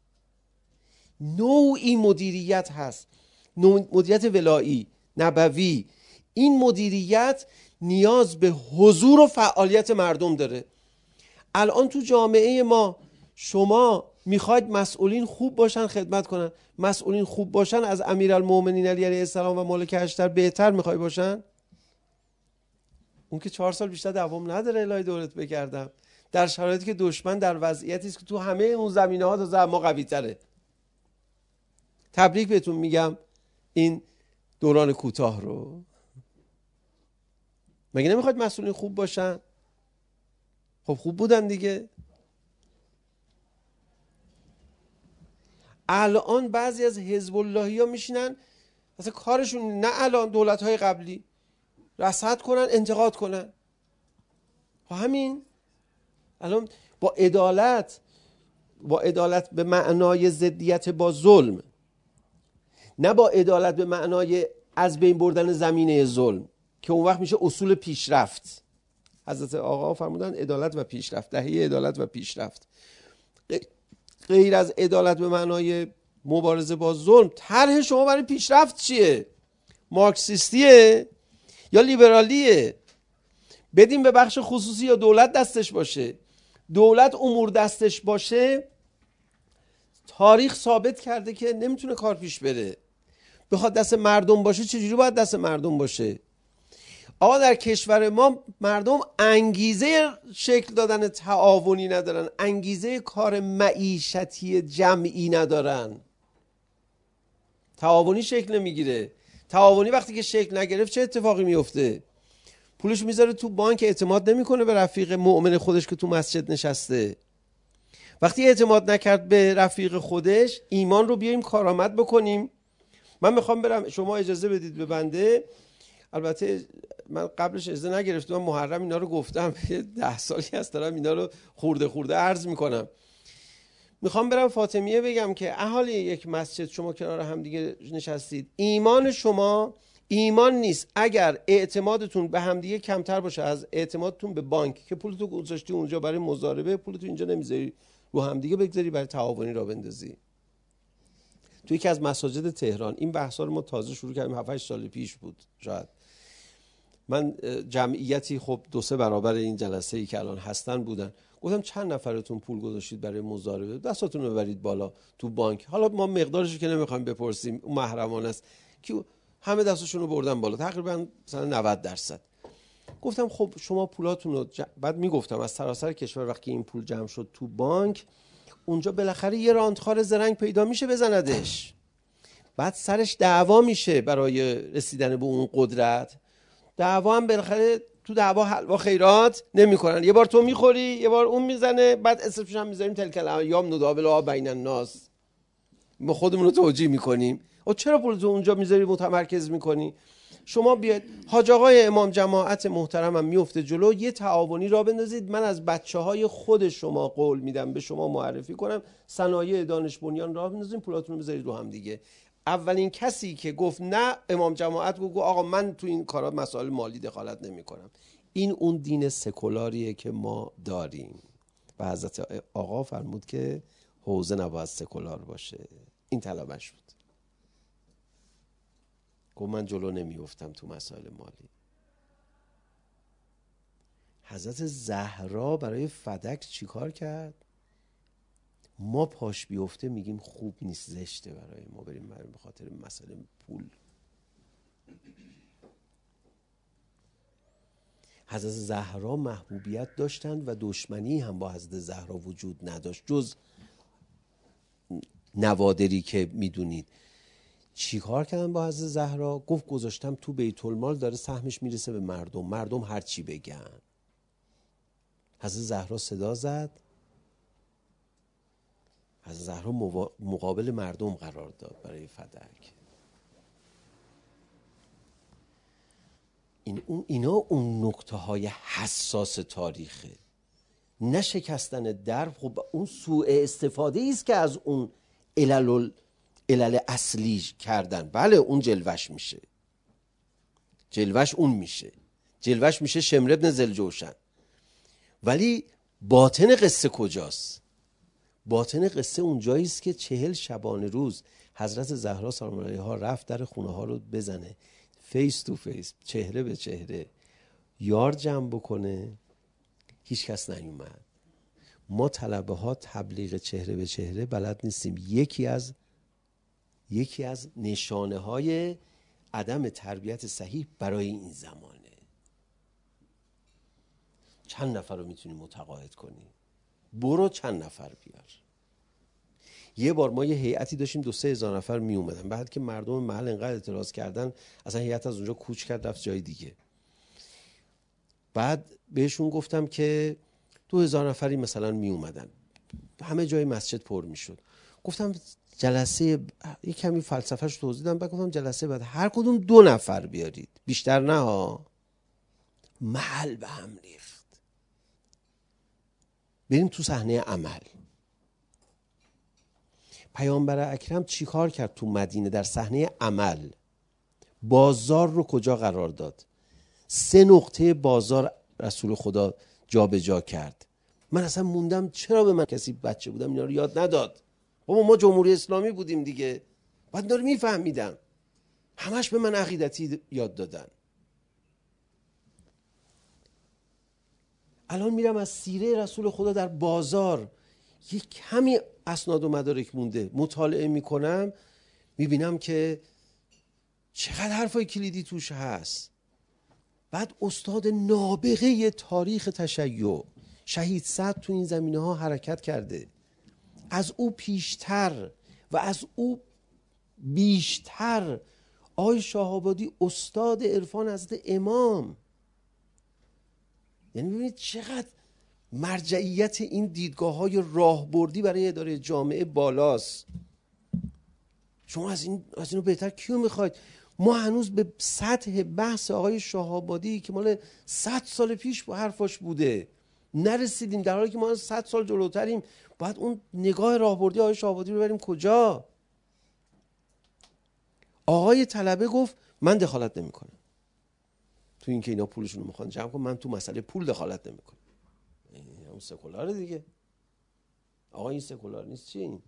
نوعی مدیریت هست، مدیریت ولایی نبوی. این مدیریت نیاز به حضور و فعالیت مردم داره. الان تو جامعه ما شما میخواید مسئولین خوب باشن، خدمت کنن. مسئولین خوب باشن از امیرالمؤمنین علی علیه السلام و مالک اشتر بهتر میخوای باشن؟ اون که 4 سال بیشتر دوام نداره الهی دورت بگردم، در شرایطی که دشمن در وضعیتی است که تو همه اون زمینه‌ها تا ما قوی تره. تبریک بهتون میگم این دوران کوتاه رو. مگه نمیخواید مسئولین خوب باشن؟ خب خوب بودن دیگه. الان بعضی از حزب اللهی ها میشینن مثلا کارشون نه الان دولت‌های قبلی رصد کنن انتقاد کنن. همین الان با عدالت به معنای ضدیت با ظلم، نه با عدالت به معنای از بین بردن زمینه ظلم که اون وقت میشه اصول پیشرفت. حضرت آقا فرمودن عدالت و پیشرفت، دهه عدالت و پیشرفت. غیر از عدالت به معنای مبارزه با ظلم، طرح شما برای پیشرفت چیه؟ مارکسیستیه یا لیبرالیه؟ بدیم به بخش خصوصی یا دولت دستش باشه؟ دولت امور دستش باشه، تاریخ ثابت کرده که نمیتونه کار پیش بره. بخواد دست مردم باشه، چجوری باید دست مردم باشه؟ آقا در کشور ما مردم انگیزه شکل دادن تعاونی ندارن، انگیزه کار معیشتی جمعی ندارن. تعاونی شکل نمیگیره. تعاونی وقتی که شکل نگرفت چه اتفاقی میفته؟ پولش میذاره تو بانک، اعتماد نمیکنه به رفیق مؤمن خودش که تو مسجد نشسته. وقتی اعتماد نکرد به رفیق خودش، ایمان رو بیایم کارآمد بکنیم. من میخوام برم، شما اجازه بدید به بنده، البته من قبلش اجازه نگرفتم، من محرم اینا رو گفتم 10 سالی هست دارم اینا رو خورده عرض میکنم. میخوام برم فاطمیه بگم که اهالی یک مسجد، شما کنار هم دیگه نشستید، ایمان شما ایمان نیست اگر اعتمادتون به همدیگه کمتر باشه از اعتمادتون به بانک که پولتو گذاشتی اونجا برای مضاربه، پولتو اینجا نمیذاری رو همدیگه بگذاری برای تعاونی را بندازی. توی یکی از مساجد تهران این بحثا رو ما تازه شروع کردیم، 7-8 سال پیش بود شاید. من جمعیتی خب 2-3 برابر این جلسه‌ای که الان هستن بودن، گفتم چند نفرتون پول گذاشتید برای مضاربه؟ دستاتون رو ببرید بالا تو بانک. حالا ما مقدارش که نمیخوایم بپرسیم، اون محرمانه است که همه دستاشون رو بردن بالا، تقریبا مثلا 90%. گفتم خب شما پولاتون رو بعد میگفتم از سراسر کشور وقتی این پول جمع شد تو بانک، اونجا بالاخره یه راندخار زرنگ پیدا میشه بزندش، بعد سرش دعوا میشه برای رسیدن به اون قدرت. دعوا هم بالاخره تو دعوا حلوا خیرات نمیکنن، یه بار تو میخوری یه بار اون میزنه، بعد اسمش هم میذاریم تلک الایام نداولها بین الناس، ما خودمون رو توجیه میکنیم. و چرا پولتو اونجا میذاری متمرکز میکنی؟ شما بیاید، حاج آقای امام جماعت محترمم میفته جلو، یه تعاونی را بندازید. من از بچهای خود شما قول میدم به شما معرفی کنم، صنایع دانش بنیان راه بندازید، پولاتون رو بذارید رو هم دیگه. اولین کسی که گفت نه امام جماعت گفت آقا من تو این کارا مسائل مالی دخالت نمی کنم. این اون دین سکولاریه که ما داریم و حضرت آقا فرمود که حوزه نباید سکولار باشه. این طلبش بود. گفت من جلو نمیافتم تو مسائل مالی. حضرت زهرا برای فدک چیکار کرد؟ ما پاش بیفته میگیم خوب نیست، زشته برای ما بریم به خاطر مسئله پول. حضرت زهرا محبوبیت داشتند و دشمنی هم با حضرت زهرا وجود نداشت جز نوادری که میدونید. چی کار کردن با حضرت زهرا؟ گفت گذاشتم تو بیت المال، داره سهمش میرسه به مردم، مردم هر چی بگن. حضرت زهرا صدا زد، حضرت زهرا مقابل مردم قرار داد برای فدک. اینا اون نکته های حساس تاریخه، نه شکستن درب. خب اون سوء استفاده است که از اون علل اصلی کردن. بله اون جلوش میشه، جلوش اون میشه، جلوش میشه شمر ابن ذوالجوشن. ولی باطن قصه کجاست؟ باطن قصه اونجایی است که 40 شبانه روز حضرت زهرا سلام علیها رفت در خونه ها رو بزنه، فیس تو فیس، چهره به چهره، یار جمع بکنه، هیچ کس نیومد. ما طلبه ها تبلیغ چهره به چهره بلد نیستیم. یکی از نشانه های عدم تربیت صحیح برای این زمانه. چند نفر رو میتونی متقاعد کنی؟ برو چند نفر بیار. یه بار ما یه هیئتی داشتیم 2-3 هزار نفر می اومدن، بعد که مردم محل انقدر اعتراض کردن اصلا هیئت از اونجا کوچ کرد رفت جای دیگه. بعد بهشون گفتم که 2000 نفری مثلا می اومدن، همه جای مسجد پر می شد. گفتم جلسه یک کمی فلسفه‌اش توضیح دادم، بعد گفتم جلسه بعد هر کدوم 2 نفر بیارید، بیشتر نه ها. محل به هم ریخت. بریم تو صحنه عمل. پیامبر اکرم چی کار کرد تو مدینه در صحنه عمل؟ بازار رو کجا قرار داد؟ 3 نقطه بازار رسول خدا جا به جا کرد. من اصلا موندم چرا به من کسی بچه بودم اینا رو یاد نداد. بابا ما جمهوری اسلامی بودیم دیگه، بعد داره میفهمیدم. همش به من عقیدتی یاد دادن. الان میرم از سیره رسول خدا در بازار یک کمی اسناد و مدارک مونده، مطالعه میکنم، میبینم که چقدر حرفای کلیدی توش هست. بعد استاد نابغه تاریخ تشیع شهید سعد تو این زمینه ها حرکت کرده، از او پیشتر و از او بیشتر آقای شاه آبادی استاد عرفان حضرت امام. یعنی ببینید چقدر مرجعیت این دیدگاه‌های راهبردی برای اداره جامعه بالاست. شما از اینو بهتر کیو میخواید؟ ما هنوز به سطح بحث آقای شاه آبادی که مال 100 سال پیش با حرفاش بوده نرسیدیم، در حالی که ما 100 سال جلوتریم. باید اون نگاه راهبردی آقای شاه آبادی رو بریم کجا؟ آقای طلبه گفت من دخالت نمیکنم تو این که اینا پولشون رو میخوان جمع کنن، من تو مسئله پول دخالت نمیکنم. اون سکولاره دیگه. آقا این سکولار نیست. چی این؟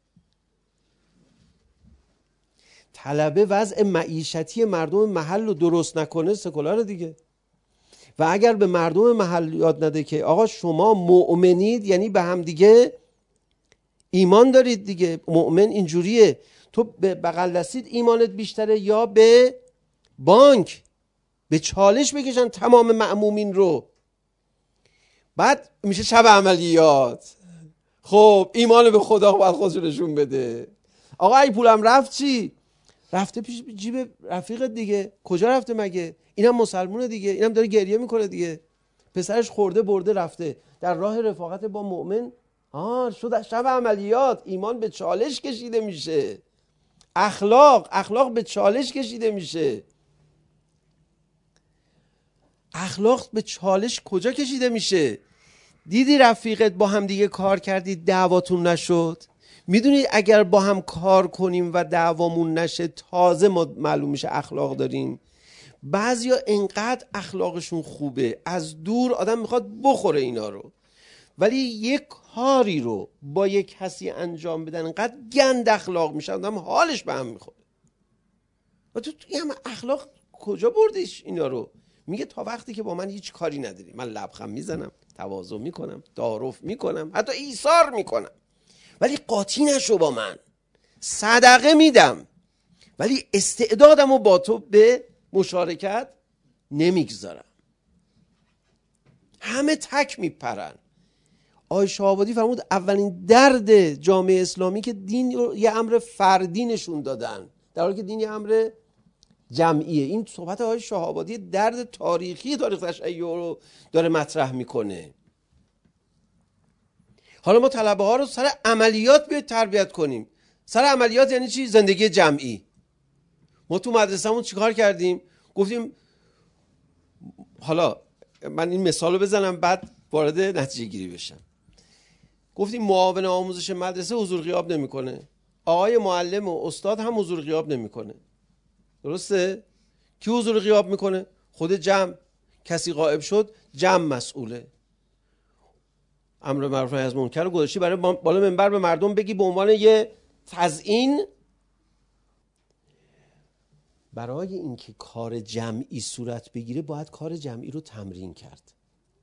طلبه وضع معیشتی مردم محل رو درست نکنه سکولاره دیگه. و اگر به مردم محل یاد نده که آقا شما مؤمنید یعنی به هم دیگه ایمان دارید دیگه، مؤمن اینجوریه، تو به بغل دستید ایمانت بیشتره یا به بانک، به چالش بکشن تمام مأمومین رو. بعد میشه شب عملیات. خب ایمان به خدا باید خودش نشون بده. آقا این پولم رفت چی؟ رفته پیش جیب رفیقت دیگه. کجا رفته مگه؟ اینم مسلمونه دیگه، اینم داره گریه میکنه دیگه، پسرش خورده برده رفته در راه رفاقت با مؤمن. شد شب عملیات. ایمان به چالش کشیده میشه، اخلاق به چالش کشیده میشه. اخلاق به چالش کجا کشیده میشه؟ دیدی رفیقت با هم دیگه کار کردید دعواتون نشد؟ میدونی اگر با هم کار کنیم و دعوامون نشه تازه ما معلوم میشه اخلاق داریم. بعضیا انقدر اخلاقشون خوبه از دور آدم میخواد بخوره اینا رو، ولی یک کاری رو با یک کسی انجام بدن انقدر گند اخلاق میشه آدم حالش به هم میخوره. و تو هم اخلاق کجا بردیش اینا رو؟ میگه تا وقتی که با من هیچ کاری نداری، من لبخند میزنم، تواضع میکنم، تعارف میکنم، حتی ایثار میکنم، ولی قاطی نشو با من. صدقه میدم ولی استعدادمو با تو به مشارکت نمیگذارم. همه تک میپرن. آقای شاه آبادی فرمود اولین درد جامعه اسلامی که دین رو یه امر فردی نشون دادن، در حالی که دین یه امر جمعیه. این صحبت آقای شاه آبادی درد تاریخی تاریخ تشیع رو داره مطرح میکنه. حالا ما طلبه ها رو سر عملیات بیاید تربیت کنیم. سر عملیات یعنی چی؟ زندگی جمعی. ما تو مدرسه‌مون چیکار کردیم؟ گفتیم، حالا من این مثال رو بزنم بعد وارد نتیجه گیری بشم. گفتیم معاون آموزش مدرسه حضور غیاب نمیکنه، آقای معلم و استاد هم حضور غیاب نمیکنه. درسته؟ کی حضور غیاب میکنه؟ خود جمع. کسی غائب شد جمع مسئوله. امر معروف نهی از منکر رو گذاشتی برای بالا منبر به مردم بگی به عنوان یه تزیین. برای اینکه کار جمعی صورت بگیره باید کار جمعی رو تمرین کرد.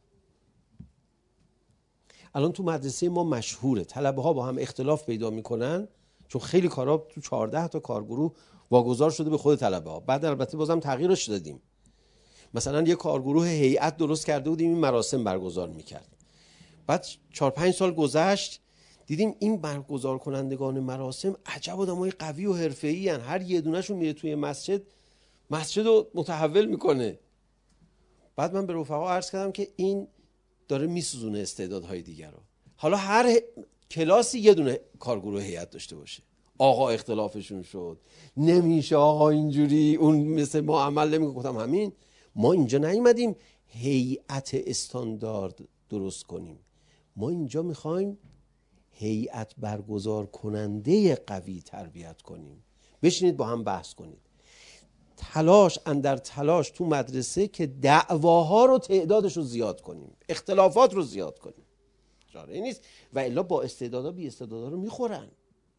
الان تو مدرسه ما مشهوره طلبه ها با هم اختلاف پیدا میکنن چون خیلی کارا تو 14 تا کارگروه واگذار شده به خود طلبه ها. بعد البته بازم تغییرش دادیم. مثلا یه کارگروه هیئت درست کرده بودیم این مراسم برگزار میکرد. بعد 4-5 سال گذشت دیدیم این برگزار کنندگان مراسم عجب آدمای قوی و حرفه‌ای ان. هر یه دونه‌شون میره توی مسجد رو متحول میکنه. بعد من به رفقا عرض کردم که این داره میسوزونه استعدادهای دیگر رو. حالا هر کلاسی یه دونه کارگروه هیئت داشته باشه. آقا اختلافشون شد، نمیشه آقا اینجوری، اون مثل ما عمل نمیکنه. گفتم همین، ما اینجا نیومدیم هیئت استاندارد درست کنیم، ما اینجا میخوایم هیئت برگزار کننده قوی تربیت کنیم. بشینید با هم بحث کنید. تلاش تو مدرسه که دعواها رو تعدادش رو زیاد کنیم، اختلافات رو زیاد کنیم. چاره نیست و الا با استعدادا بی استعدادا رو میخورن.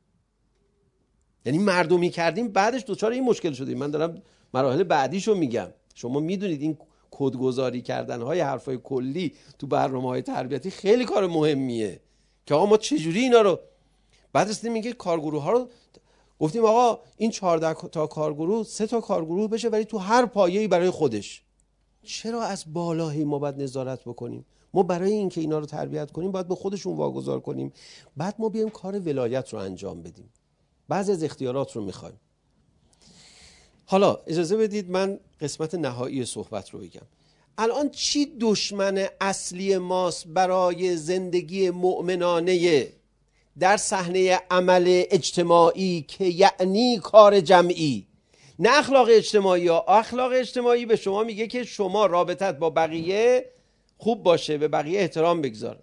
یعنی مردمی کردیم بعدش دوچار این مشکل شدیم. من دارم مراحل بعدیشو میگم. شما میدونید این کدگذاری کردن های حرفای کلی تو برنامه‌های تربیتی خیلی کار مهمیه که آقا ما چجوری اینا رو بعد رسیدیم میگه کارگروه ها رو گفتیم آقا این 14 تا کارگروه 3 تا کارگروه بشه ولی تو هر پایه‌ای برای خودش. چرا از بالا ما باید نظارت بکنیم؟ ما برای اینکه اینا رو تربیت کنیم باید به خودشون واگذار کنیم، بعد ما بیایم کار ولایت رو انجام بدیم. بعضی از اختیارات رو میخوایم. حالا اجازه بدید من قسمت نهایی صحبت رو بگم. الان چی دشمن اصلی ماست برای زندگی مؤمنانه در صحنه عمل اجتماعی که یعنی کار جمعی؟ نه اخلاق اجتماعی ها. اخلاق اجتماعی به شما میگه که شما رابطت با بقیه خوب باشه، به بقیه احترام بگذار.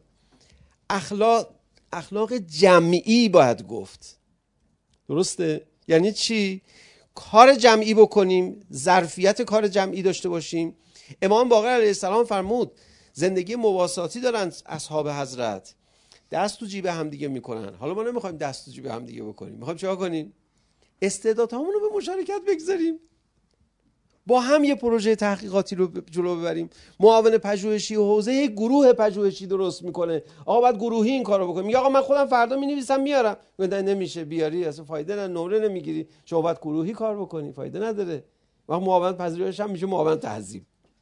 اخلاق جمعی باید گفت. درسته؟ یعنی چی؟ کار جمعی بکنیم، ظرفیت کار جمعی داشته باشیم. امام باقر علیه السلام فرمود زندگی مواساتی دارن اصحاب حضرت، دست تو جیب هم دیگه میکنن. حالا ما نمیخوایم دست تو جیب هم دیگه بکنیم، میخوایم چیکار کنیم؟ استعدادهامون رو به مشارکت بگذاریم، با هم یه پروژه تحقیقاتی رو جلو ببریم. معاون پژوهشی و حوزه یک گروه پژوهشی درست میکنه، آقا باید گروهی این کارو بکنیم. میگه آقا من خودم فردا مینویسم میارم. میگه نمیشه بیاری، اصلا فایده نه، نمره نمیگیری، شما باید گروهی کار بکنی، فایده نداره. وقت معاون پژوهش هم میشه معاون تهذیب.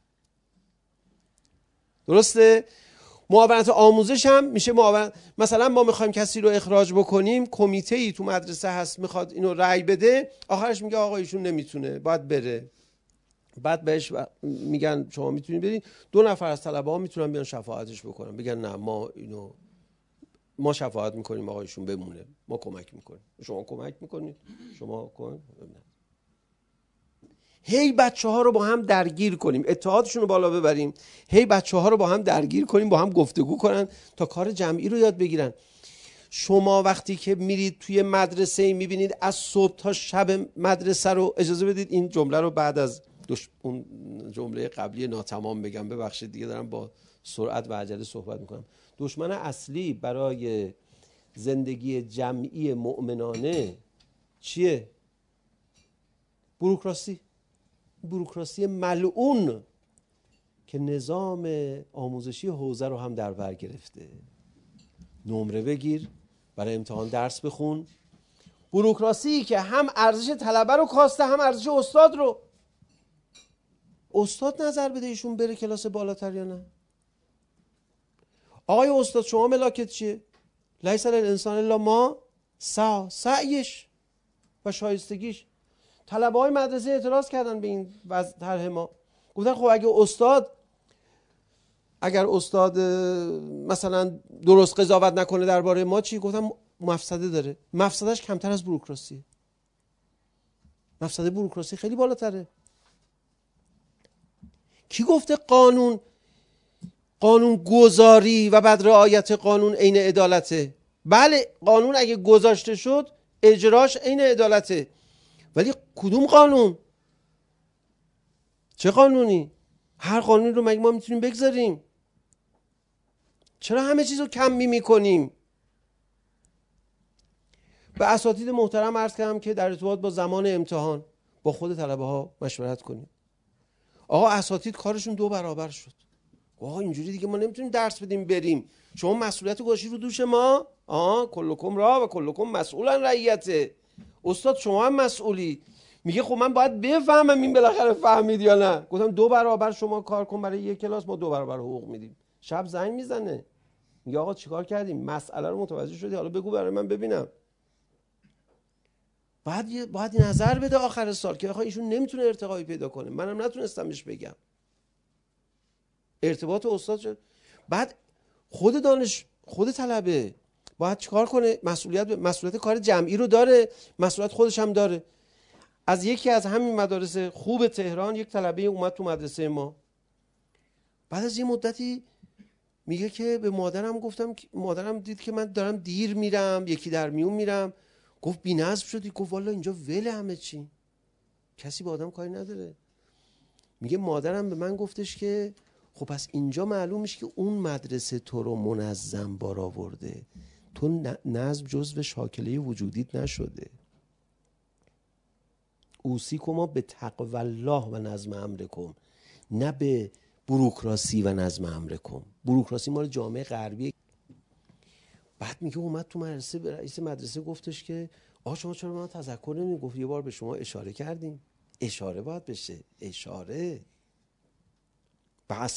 درسته؟ معاونت آموزش هم میشه معاون. مثلا ما میخوایم کسی رو اخراج بکنیم، کمیته‌ای تو مدرسه هست میخواد اینو رأی بده، آخرش میگه آقا ایشون نمیتونه، باید بره. بعد بهش میگن شما میتونید برید. 2 نفر از طلبه‌ها میتونن بیان شفاعتش بکنن، بگن نه ما شفاعت میکنیم آقا ایشون بمونه، ما کمک میکنیم. شما کمک میکنید؟ شما کمک؟ هی بچه‌ها رو با هم درگیر کنیم، اتحادشون رو بالا ببریم، هی بچه‌ها رو با هم درگیر کنیم، با هم گفتگو کنن تا کار جمعی رو یاد بگیرن. شما وقتی که میرید توی مدرسه میبینید از صبح تا شب مدرسه رو، اجازه بدید این جمله رو بعد از اون جمله قبلی ناتمام بگم، ببخشید دیگه دارم با سرعت و عجله صحبت میکنم. دشمن اصلی برای زندگی جمعی مؤمنانه چیه؟ بوروکراسی ملعون که نظام آموزشی حوزه رو هم در بر گرفته. نمره بگیر، برای امتحان درس بخون. بوروکراسی که هم ارزش طلبه رو کاسته، هم ارزش استاد رو. استاد نظر بده ایشون بره کلاس بالاتر یا نه. آقای استاد شما ملاکت چیه؟ لیس للانسان الا ما سعی، سعیش و شایستگیش. طلبه های مدرسه اعتراض کردن به این طرح ما، گفتن خب اگر استاد مثلا درست قضاوت نکنه درباره ما چی؟ گفتم مفسده داره. مفسدش کمتر از بوروکراسی. مفسده بوروکراسی خیلی بالاتره. کی گفته قانون گذاری و بعد رعایت قانون عین عدالته؟ بله، قانون اگه گذاشته شد اجراش عین عدالته، ولی کدوم قانون؟ چه قانونی؟ هر قانونی رو مگه ما میتونیم بگذاریم؟ چرا همه چیز رو کمی میکنیم؟ به اساتید محترم عرض کردم که در ارتباط با زمان امتحان با خود طلبه ها مشورت کنیم. آقا اساتید کارشون 2 برابر شد. آقا اینجوری دیگه ما نمیتونیم درس بدیم بریم، شما مسئولیت گذاشتی رو دوش ما. کلکم را و کلکم مسئولن رعیته. استاد شما هم مسئولی. میگه خب من باید بفهمم این بالاخره فهمید یا نه. گفتم 2 برابر شما کار کن برای یک کلاس، ما 2 برابر حقوق میدیم. شب زنگ میزنه میگه آقا چیکار کردیم؟ مسئله رو متوجه شدی؟ حالا بگو برای من ببینم. باید نظر بده آخر سال که آخه ایشون نمیتونه ارتقایی پیدا کنه، منم نتونستم بهش بگم. ارتباط استاد شد. بعد خود طلبه باید چیکار کنه؟ مسئولیت کار جمعی رو داره، مسئولیت خودش هم داره. از یکی از همین مدارس خوب تهران یک طلبه اومد تو مدرسه ما. بعد از یه مدتی میگه که به مادرم گفتم، مادرم دید که من دارم دیر میرم، یکی در میون میرم. گفت بی‌نظم شدی؟ گفت والا اینجا وله همه چی، کسی با آدم کاری نداره. میگه مادرم به من گفتش که خب پس اینجا معلوم میشه که اون مدرسه تو رو منظم بار آورده، تو نظم جزو شاکله وجودیت نشده. اوصیکما به تقوی الله و نظم امرکم، نه به بوروکراسی و نظم امرکم. بوروکراسی مال جامعه غربی. بعد میگه اومد تو مدرسه، به رئیس مدرسه گفتش که آقا شما چرا من تذکر نمیدین؟ گفت یه بار به شما اشاره کردیم. اشاره باید بشه، اشاره. بعث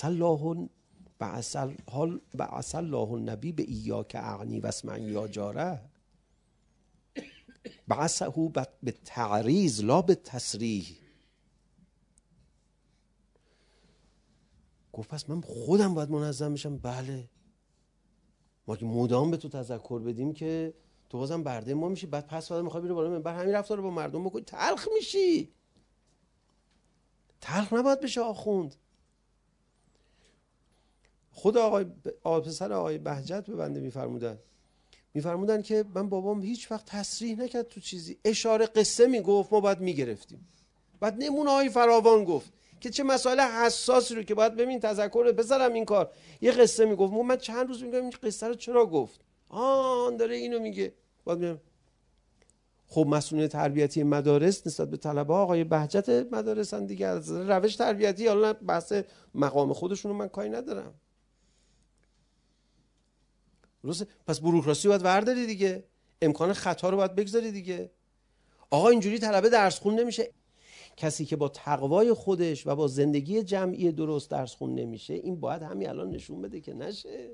الله النبی به ایاک اعنی و اسمع یا جاره. بعثه به تعریض لا به تصریح. گفت پس من خودم باید منظم بشم؟ بله. ما که مدام به تو تذکر بدیم که تو بازم برده ما میشی، بعد پس بعد میخوای بری بالا منبر همین رفتار رو با مردم بکنی، تلخ میشی. تلخ نباید بشه آخوند. خود آقای پسر آقای بهجت به بنده میفرمودن که من بابام هیچ وقت تصریح نکرد تو چیزی، اشاره قصه میگفت ما باید میگرفتیم، بعد نمونه های فراوان گفت که چه مسائل حساسی رو که باید ببین تذکر بذارم این کار. یه قصه میگفت من چند روز میگم این قصه رو چرا گفت، آن داره اینو میگه. باید خب مسئولین تربیتی مدارس نسبت به طلبه آقای بهجت مدارسن دیگه، از روش تربیتی، حالا بحث مقام خودشون رو من کاری ندارم. درسته؟ پس بوروکراسی باید ورداری دیگه، امکان خطا رو باید بگذاری دیگه. آقا اینجوری طلبه درس خون نمیشه. کسی که با تقوای خودش و با زندگی جمعی درست درس خون نمیشه، این باید همین الان نشون بده که نشه.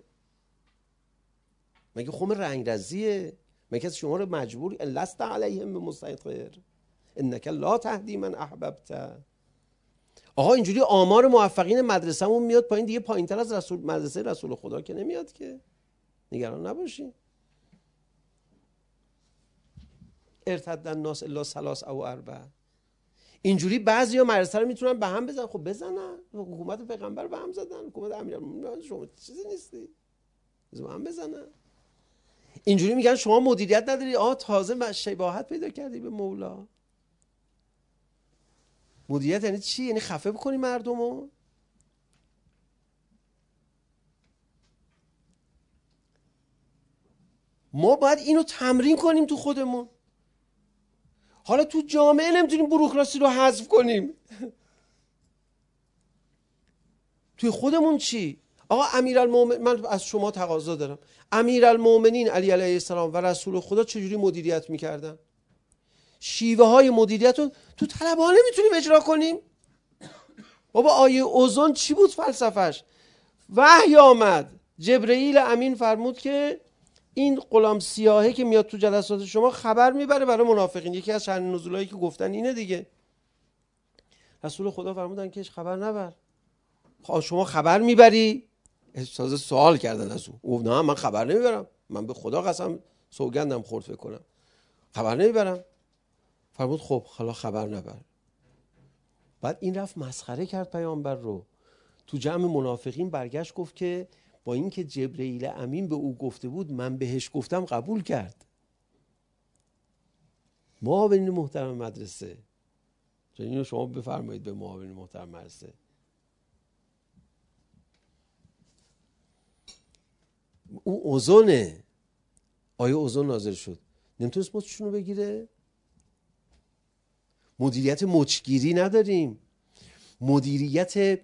مگه خم رنگرزیه؟ مگه کسی شما رو مجبور لست علیهم بمسیطر انک لا تهدی من احببت. آقا اینجوری آمار موفقین مدرسه‌مون میاد پایین دیگه، پایینتر از مدرسه رسول خدا که نمیاد که، نگران نباشین. ارتد الناس الا ثلاث او اربع. اینجوری بعضیا مدرسه رو میتونن به هم بزنن. خب بزنن، حکومت پیغمبر به هم زدن، حکومت امیرالمومنین شما چیزی نیستی، به هم بزنن. اینجوری میگن شما مدیریت نداری، تازه شباهت پیدا کردی به مولا. مدیریت یعنی چی؟ یعنی خفه بکنی مردمو. ما باید اینو تمرین کنیم تو خودمون. حالا تو جامعه نمیتونیم بوروکراسی رو حذف کنیم. توی خودمون چی؟ آقا امیرالمومنین، من از شما تقاضا دارم، امیرالمومنین علی علیه السلام و رسول خدا چجوری مدیریت میکردن؟ شیوه های مدیریت رو تو طلبه ها نمیتونیم اجرا کنیم؟ بابا آیه اوزون چی بود فلسفش؟ وحی آمد، جبرئیل امین فرمود که این غلام سیاهه که میاد تو جلسات شما خبر میبره برای منافقین. یکی از شأن نزولایی که گفتن اینه دیگه. رسول خدا فرمودن که خبر نبر. شما خبر میبری؟ تازه سوال کردن از او. نه من خبر نمیبرم، من به خدا قسم سوگندم خورد فکر کنم خبر نمیبرم. فرمود خب حالا خبر نبر. بعد این رفت مسخره کرد پیامبر رو تو جمع منافقین، برگشت گفت که با اینکه جبرئیل امین به او گفته بود من بهش گفتم قبول کرد. معاونین محترم مدرسه، اینو شما بفرمایید به معاونین محترم مدرسه. اون اوزونه، آیه اوزون نازل شد، نمیتونست مچشونو بگیره. مدیریت مچگیری نداریم، مدیریت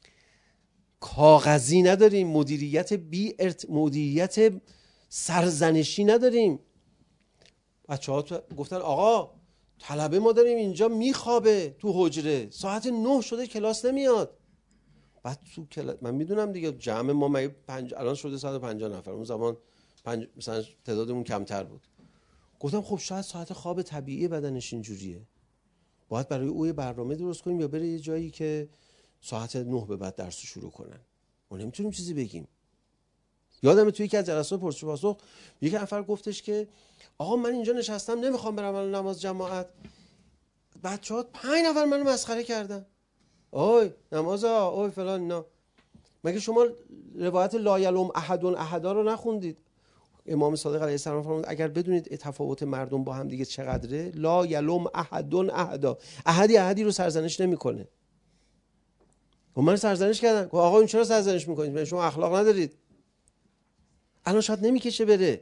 کاغذی نداریم، مدیریت سرزنشی نداریم. بچه‌ها گفتن آقا طلبه ما داریم اینجا میخوابه تو حجره، ساعت 9 شده کلاس نمیاد. بعد من میدونم دیگه جمع ما الان شده 150 نفر، اون زمان مثلا تعدادمون کمتر بود. گفتم خب شاید ساعت خواب طبیعی بدنش اینجوریه، باید برای او برنامه درست کنیم یا بره یه جایی که ساعت 9 به بعد درس شروع کنن. ما نمیتونیم چیزی بگیم. یادمه توی یکی از جلسات پرسش و پاسخ یک نفر گفتش که آقا من اینجا نشستم نمیخوام برم نماز جماعت. بچه‌ها 5 نفر منو مسخره کردن. اوی نماز اوی فلان اینا. مگه شما روایت لا یلوم احد احدا رو نخوندید؟ امام صادق علیه السلام فرمود اگر بدونید تفاوت مردم با هم دیگه چقدره، لا یلوم احد احدا، احدی رو سرزنش نمیکنه. و من سرزنش کردن، آقا این چرا سرزنش میکنید؟ شما اخلاق ندارید. الان شاید نمیکشه بره.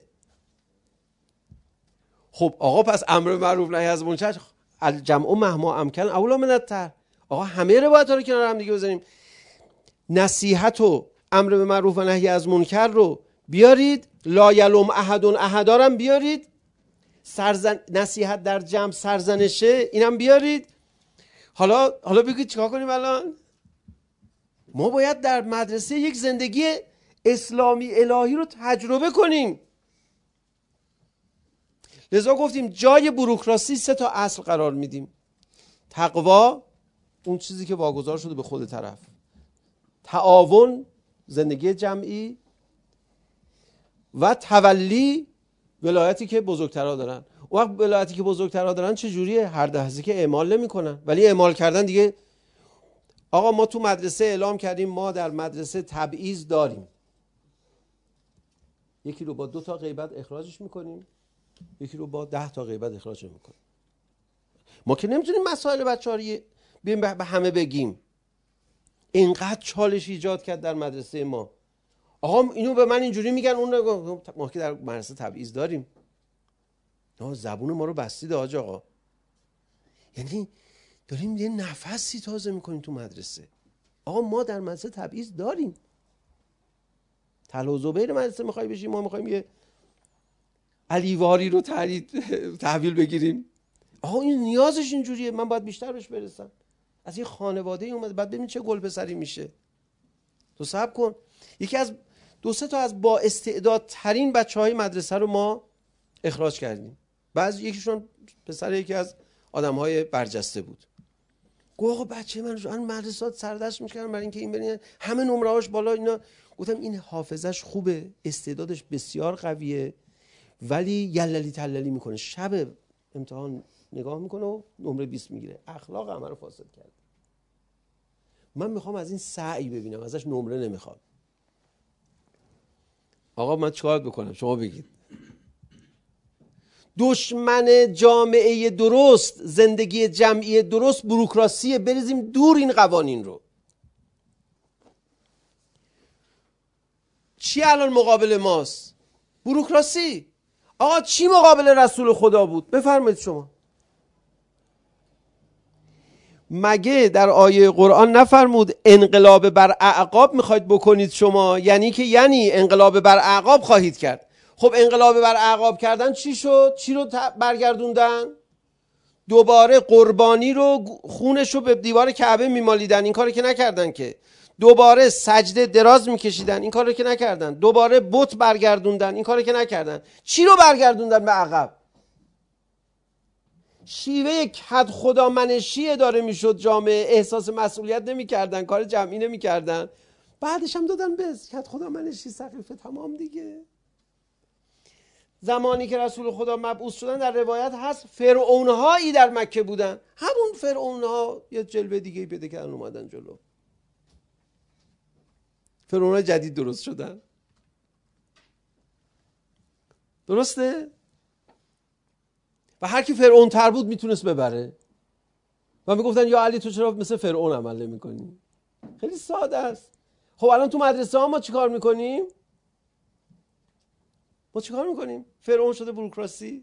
خب آقا پس امر معروف نهی از منکر، الجمع مهما امکن اولا من الترک. آقا همه روایت‌ها رو کنار هم دیگه بزنیم، نصیحت و امر به معروف و نهی از منکر رو بیارید، لا یلوم احد احدا رو بیارید، نصیحت در جمع سرزنشه اینم بیارید. حالا بگید چیکار کنیم الان؟ ما باید در مدرسه یک زندگی اسلامی الهی رو تجربه کنیم. لذا گفتیم جای بوروکراسی 3 تا اصل قرار میدیم. تقوا، اون چیزی که واگذار شده به خود طرف. تعاون، زندگی جمعی. و تولی، ولایتی که بزرگترها دارن. اون وقت ولایتی که بزرگترها دارن چه جوریه؟ هر لحظه که اعمال نمی‌کنن، ولی اعمال کردن دیگه. آقا ما تو مدرسه اعلام کردیم ما در مدرسه تبعیض داریم. یکی رو با 2 تا غیبت اخراجش میکنیم، یکی رو با 10 تا غیبت اخراجش میکنیم. ما که نمیتونیم مسائل بچه‌ها رو به همه بگیم. اینقدر چالش ایجاد کرد در مدرسه ما. آقا اینو به من اینجوری میگن، اون ما که در مدرسه تبعیض داریم. زبون ما رو بستید حاج آقا. یعنی داریم یه نفسی تازه میکنیم تو مدرسه. آقا ما در مدرسه تبعیض داریم. طلحه و زبیر مدرسه میخوای بشیم، ما میخوایم یه علیواری رو تحویل بگیریم. آقا این نیازش اینجوریه، من باید بیشتر بهش برسم. از یه خانواده اومده، بعد ببین چه گلپسری میشه. تو صبر کن. یکی از 2-3 تا از با استعدادترین بچهای مدرسه رو ما اخراج کردیم. یکیشون پسر یکی از آدمهای برجسته بود. گفت آقا بچه من مدرسات سردرس میکردم برای اینکه این برین همه نمره‌هاش بالا اینا. گفتم این حافظش خوبه، استعدادش بسیار قویه، ولی یللی تللی میکنه. شب امتحان نگاه میکنه و نمره 20 میگیره. اخلاق همه رو فاسد کرد. من میخوام از این سعی ببینم، ازش نمره نمیخوام. آقا من چیکار بکنم؟ شما بگید. دشمن جامعه درست، زندگی جمعی درست بوروکراسیه. بریزیم دور این قوانین رو. چی الان مقابل ماست؟ بوروکراسی. آقا چی مقابل رسول خدا بود؟ بفرمایید شما. مگه در آیه قرآن نفرمود انقلاب بر اعقاب میخواید بکنید شما؟ یعنی انقلاب بر اعقاب خواهید کرد. خب انقلاب بر اعقاب کردن چی شد؟ چی رو برگردوندن؟ دوباره قربانی رو، خونش رو به دیوار کعبه میمالیدن. این کارو که نکردن که. دوباره سجده دراز میکشیدن. این کارو که نکردن. دوباره بت برگردوندن. این کارو که نکردن. چی رو برگردوندن به عقب؟ شیوه کد خدا منشی اداره میشد جامعه. احساس مسئولیت نمیکردن، کار جمعی نمیکردن. بعدش هم دادن به کد خدا منشی سقیفه. تمام دیگه. زمانی که رسول خدا مبعوث شدن در روایت هست فرعونهایی در مکه بودن. همون فرعونها یه جلوه دیگه پیدا کردن اومدن جلو. فرعونهای جدید درست شدن. درسته؟ و هر کی فرعون تر بود میتونست ببره. و میگفتن یا علی تو چرا مثل فرعون عمل نمی‌کنی؟ خیلی ساده است. خب الان تو مدرسه ها ما چیکار میکنیم؟ فرعون شده بوروکراسی.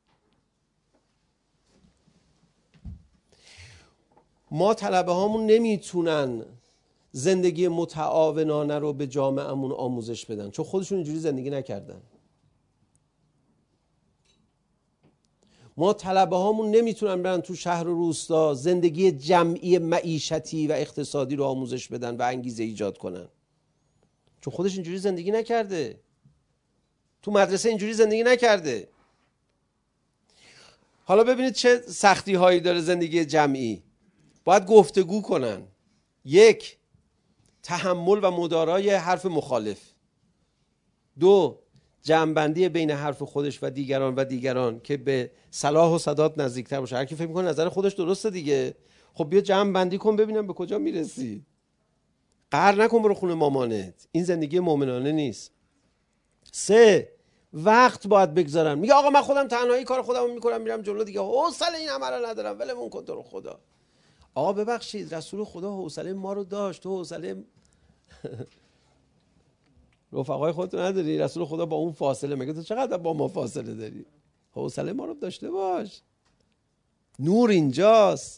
ما طلبه هامون نمیتونن زندگی متعاونانه رو به جامعهمون آموزش بدن، چون خودشون اینجوری زندگی نکردن. ما طلبه هامون نمیتونن برن تو شهر و روستا زندگی جمعی معیشتی و اقتصادی رو آموزش بدن و انگیزه ایجاد کنن، چون خودش اینجوری زندگی نکرده، تو مدرسه اینجوری زندگی نکرده. حالا ببینید چه سختی هایی داره زندگی جمعی. باید گفتگو کنن. 1. تحمل و مدارای حرف مخالف. 2. جمع‌بندی بین حرف خودش و دیگران که به صلاح و سداد نزدیکتر باشه. هر کی فکر می‌کنه نظر خودش درسته دیگه. خب بیا جمع‌بندی کن ببینم به کجا میرسی. قهر نکن برو خونه مامانت. این زندگی مؤمنانه نیست. 3. وقت باید بگذارن. میگه آقا من خودم تنهایی کار خودمو میکنم میرم جلو دیگه، حوصله این عمل ندارم، ولمون کن تو رو خدا. آقا ببخشید رسول خدا حوصله ما رو داشت، تو حوصله رفقای خودت نداری؟ رسول خدا با اون فاصله، مگه تو چقدر با ما فاصله داری؟ حوصله ما رو داشته باش. نور اینجاست.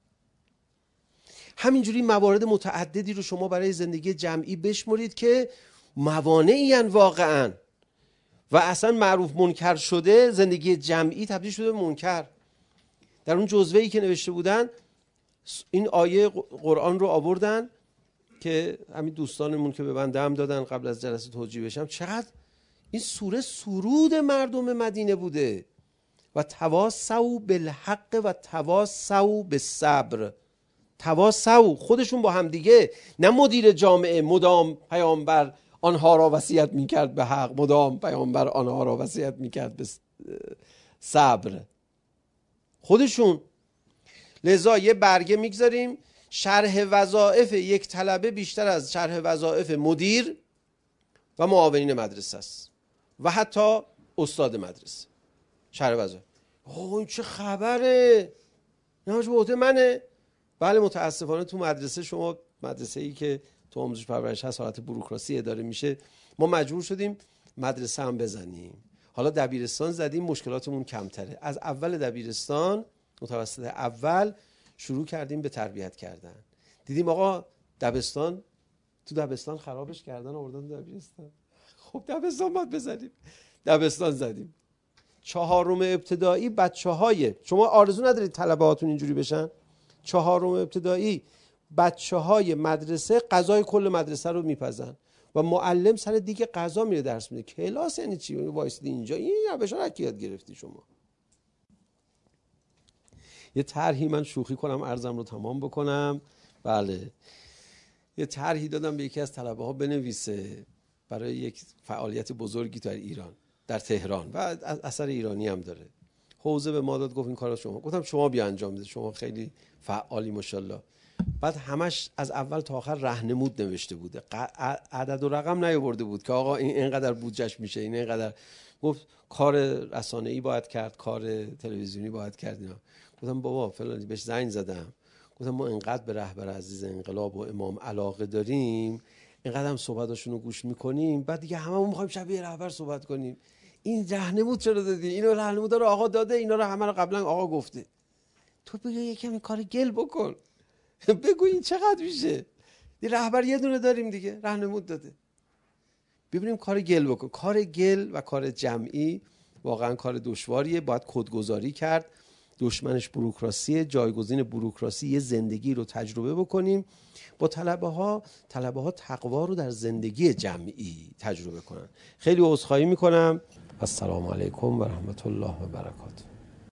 همینجوری موارد متعددی رو شما برای زندگی جمعی بشمرید که موانعی ان واقعا، و اصلا معروف منکر شده. زندگی جمعی تبدیل شده به منکر. در اون جزوه‌ای که نوشته بودن این آیه قرآن رو آوردن که همین دوستانمون که به من دم دادن قبل از جلسه توجیه بشم، چقدر این سوره سرود مردم مدینه بوده. و تواصوا بالحق و تواصوا بالصبر. تواصوا خودشون با هم دیگه، نه مدیر جامعه مدام پیامبر آنها را وصیت میکرد به حق، مدام پیامبر آنها را وصیت میکرد به صبر. خودشون. لذا یه برگه میگذاریم شرح وظایف یک طلبه بیشتر از شرح وظایف مدیر و معاونین مدرسه است و حتی استاد مدرسه. شرح وظایف. این چه خبره؟ نه به عهده منه. بله متاسفانه تو مدرسه شما، مدرسه ای که تو آموزش پرورش هست حالت بوروکراسی اداره میشه، ما مجبور شدیم مدرسه هم بزنیم. حالا دبیرستان زدیم مشکلاتمون کمتره. از اول دبیرستان متوسط اول شروع کردیم به تربیت کردن. دیدیم آقا دبستان، تو دبستان خرابش کردن آوردن دبیرستان. خب دبستان باید بزنیم. دبستان زدیم. 4 ابتدایی بچه‌های، شما آرزو ندارید طلبه هاتون اینجوری بشن؟ 4 ابتدایی بچه‌های مدرسه غذای کل مدرسه رو میپزن و معلم سر دیگه غذا میره درس میده. کلاس یعنی چی؟ وایسیدی اینجا این روشا رو کی یاد گرفتی شما؟ یه طرحی من شوخی کنم عرضم رو تمام بکنم. بله یه طرحی دادم به یکی از طلبه ها بنویسه برای یک فعالیت بزرگی در ایران، در تهران، و اثر ایرانی هم داره. حوزه به ما داد گفت این کارا شما. گفتم شما بیا انجام بده، شما خیلی فعالی ماشاءالله. بعد همش از اول تا آخر راهنمود نوشته بوده، عدد و رقم نیاورده بود که آقا این اینقدر بودجهش میشه، این اینقدر. گفت کار رسانه‌ای باید کرد، کار تلویزیونی باید کرد. اینا گفتم بابا فلان، بهش زنگ زدم گفتم ما اینقدر به رهبر عزیز انقلاب و امام علاقه داریم، اینقدر هم صحبتاشون رو گوش میکنیم، بعد دیگه هممون میخوایم شبیه رهبر صحبت کنیم. این راهنمود چرا دادی؟ اینو راهنمودا رو آقا داده، اینا رو همه رو قبلا آقا گفته. تو بگو یکم کار گل بکن. بگو این چقدر میشه؟ دی رهبر یه دونه داریم دیگه، راهنمود داده. ببینیم کار گل بکن. کار گل و کار جمعی واقعا کار دشواریه، باید کدگذاری کرد. دشمنش بوروکراسیه، جایگزین بوروکراسی یه زندگی رو تجربه بکنیم. با طلبه ها تقوا رو در زندگی جمعی تجربه کنن. خیلی عذرخواهی میکنم. السلام علیکم و رحمت الله و برکاته.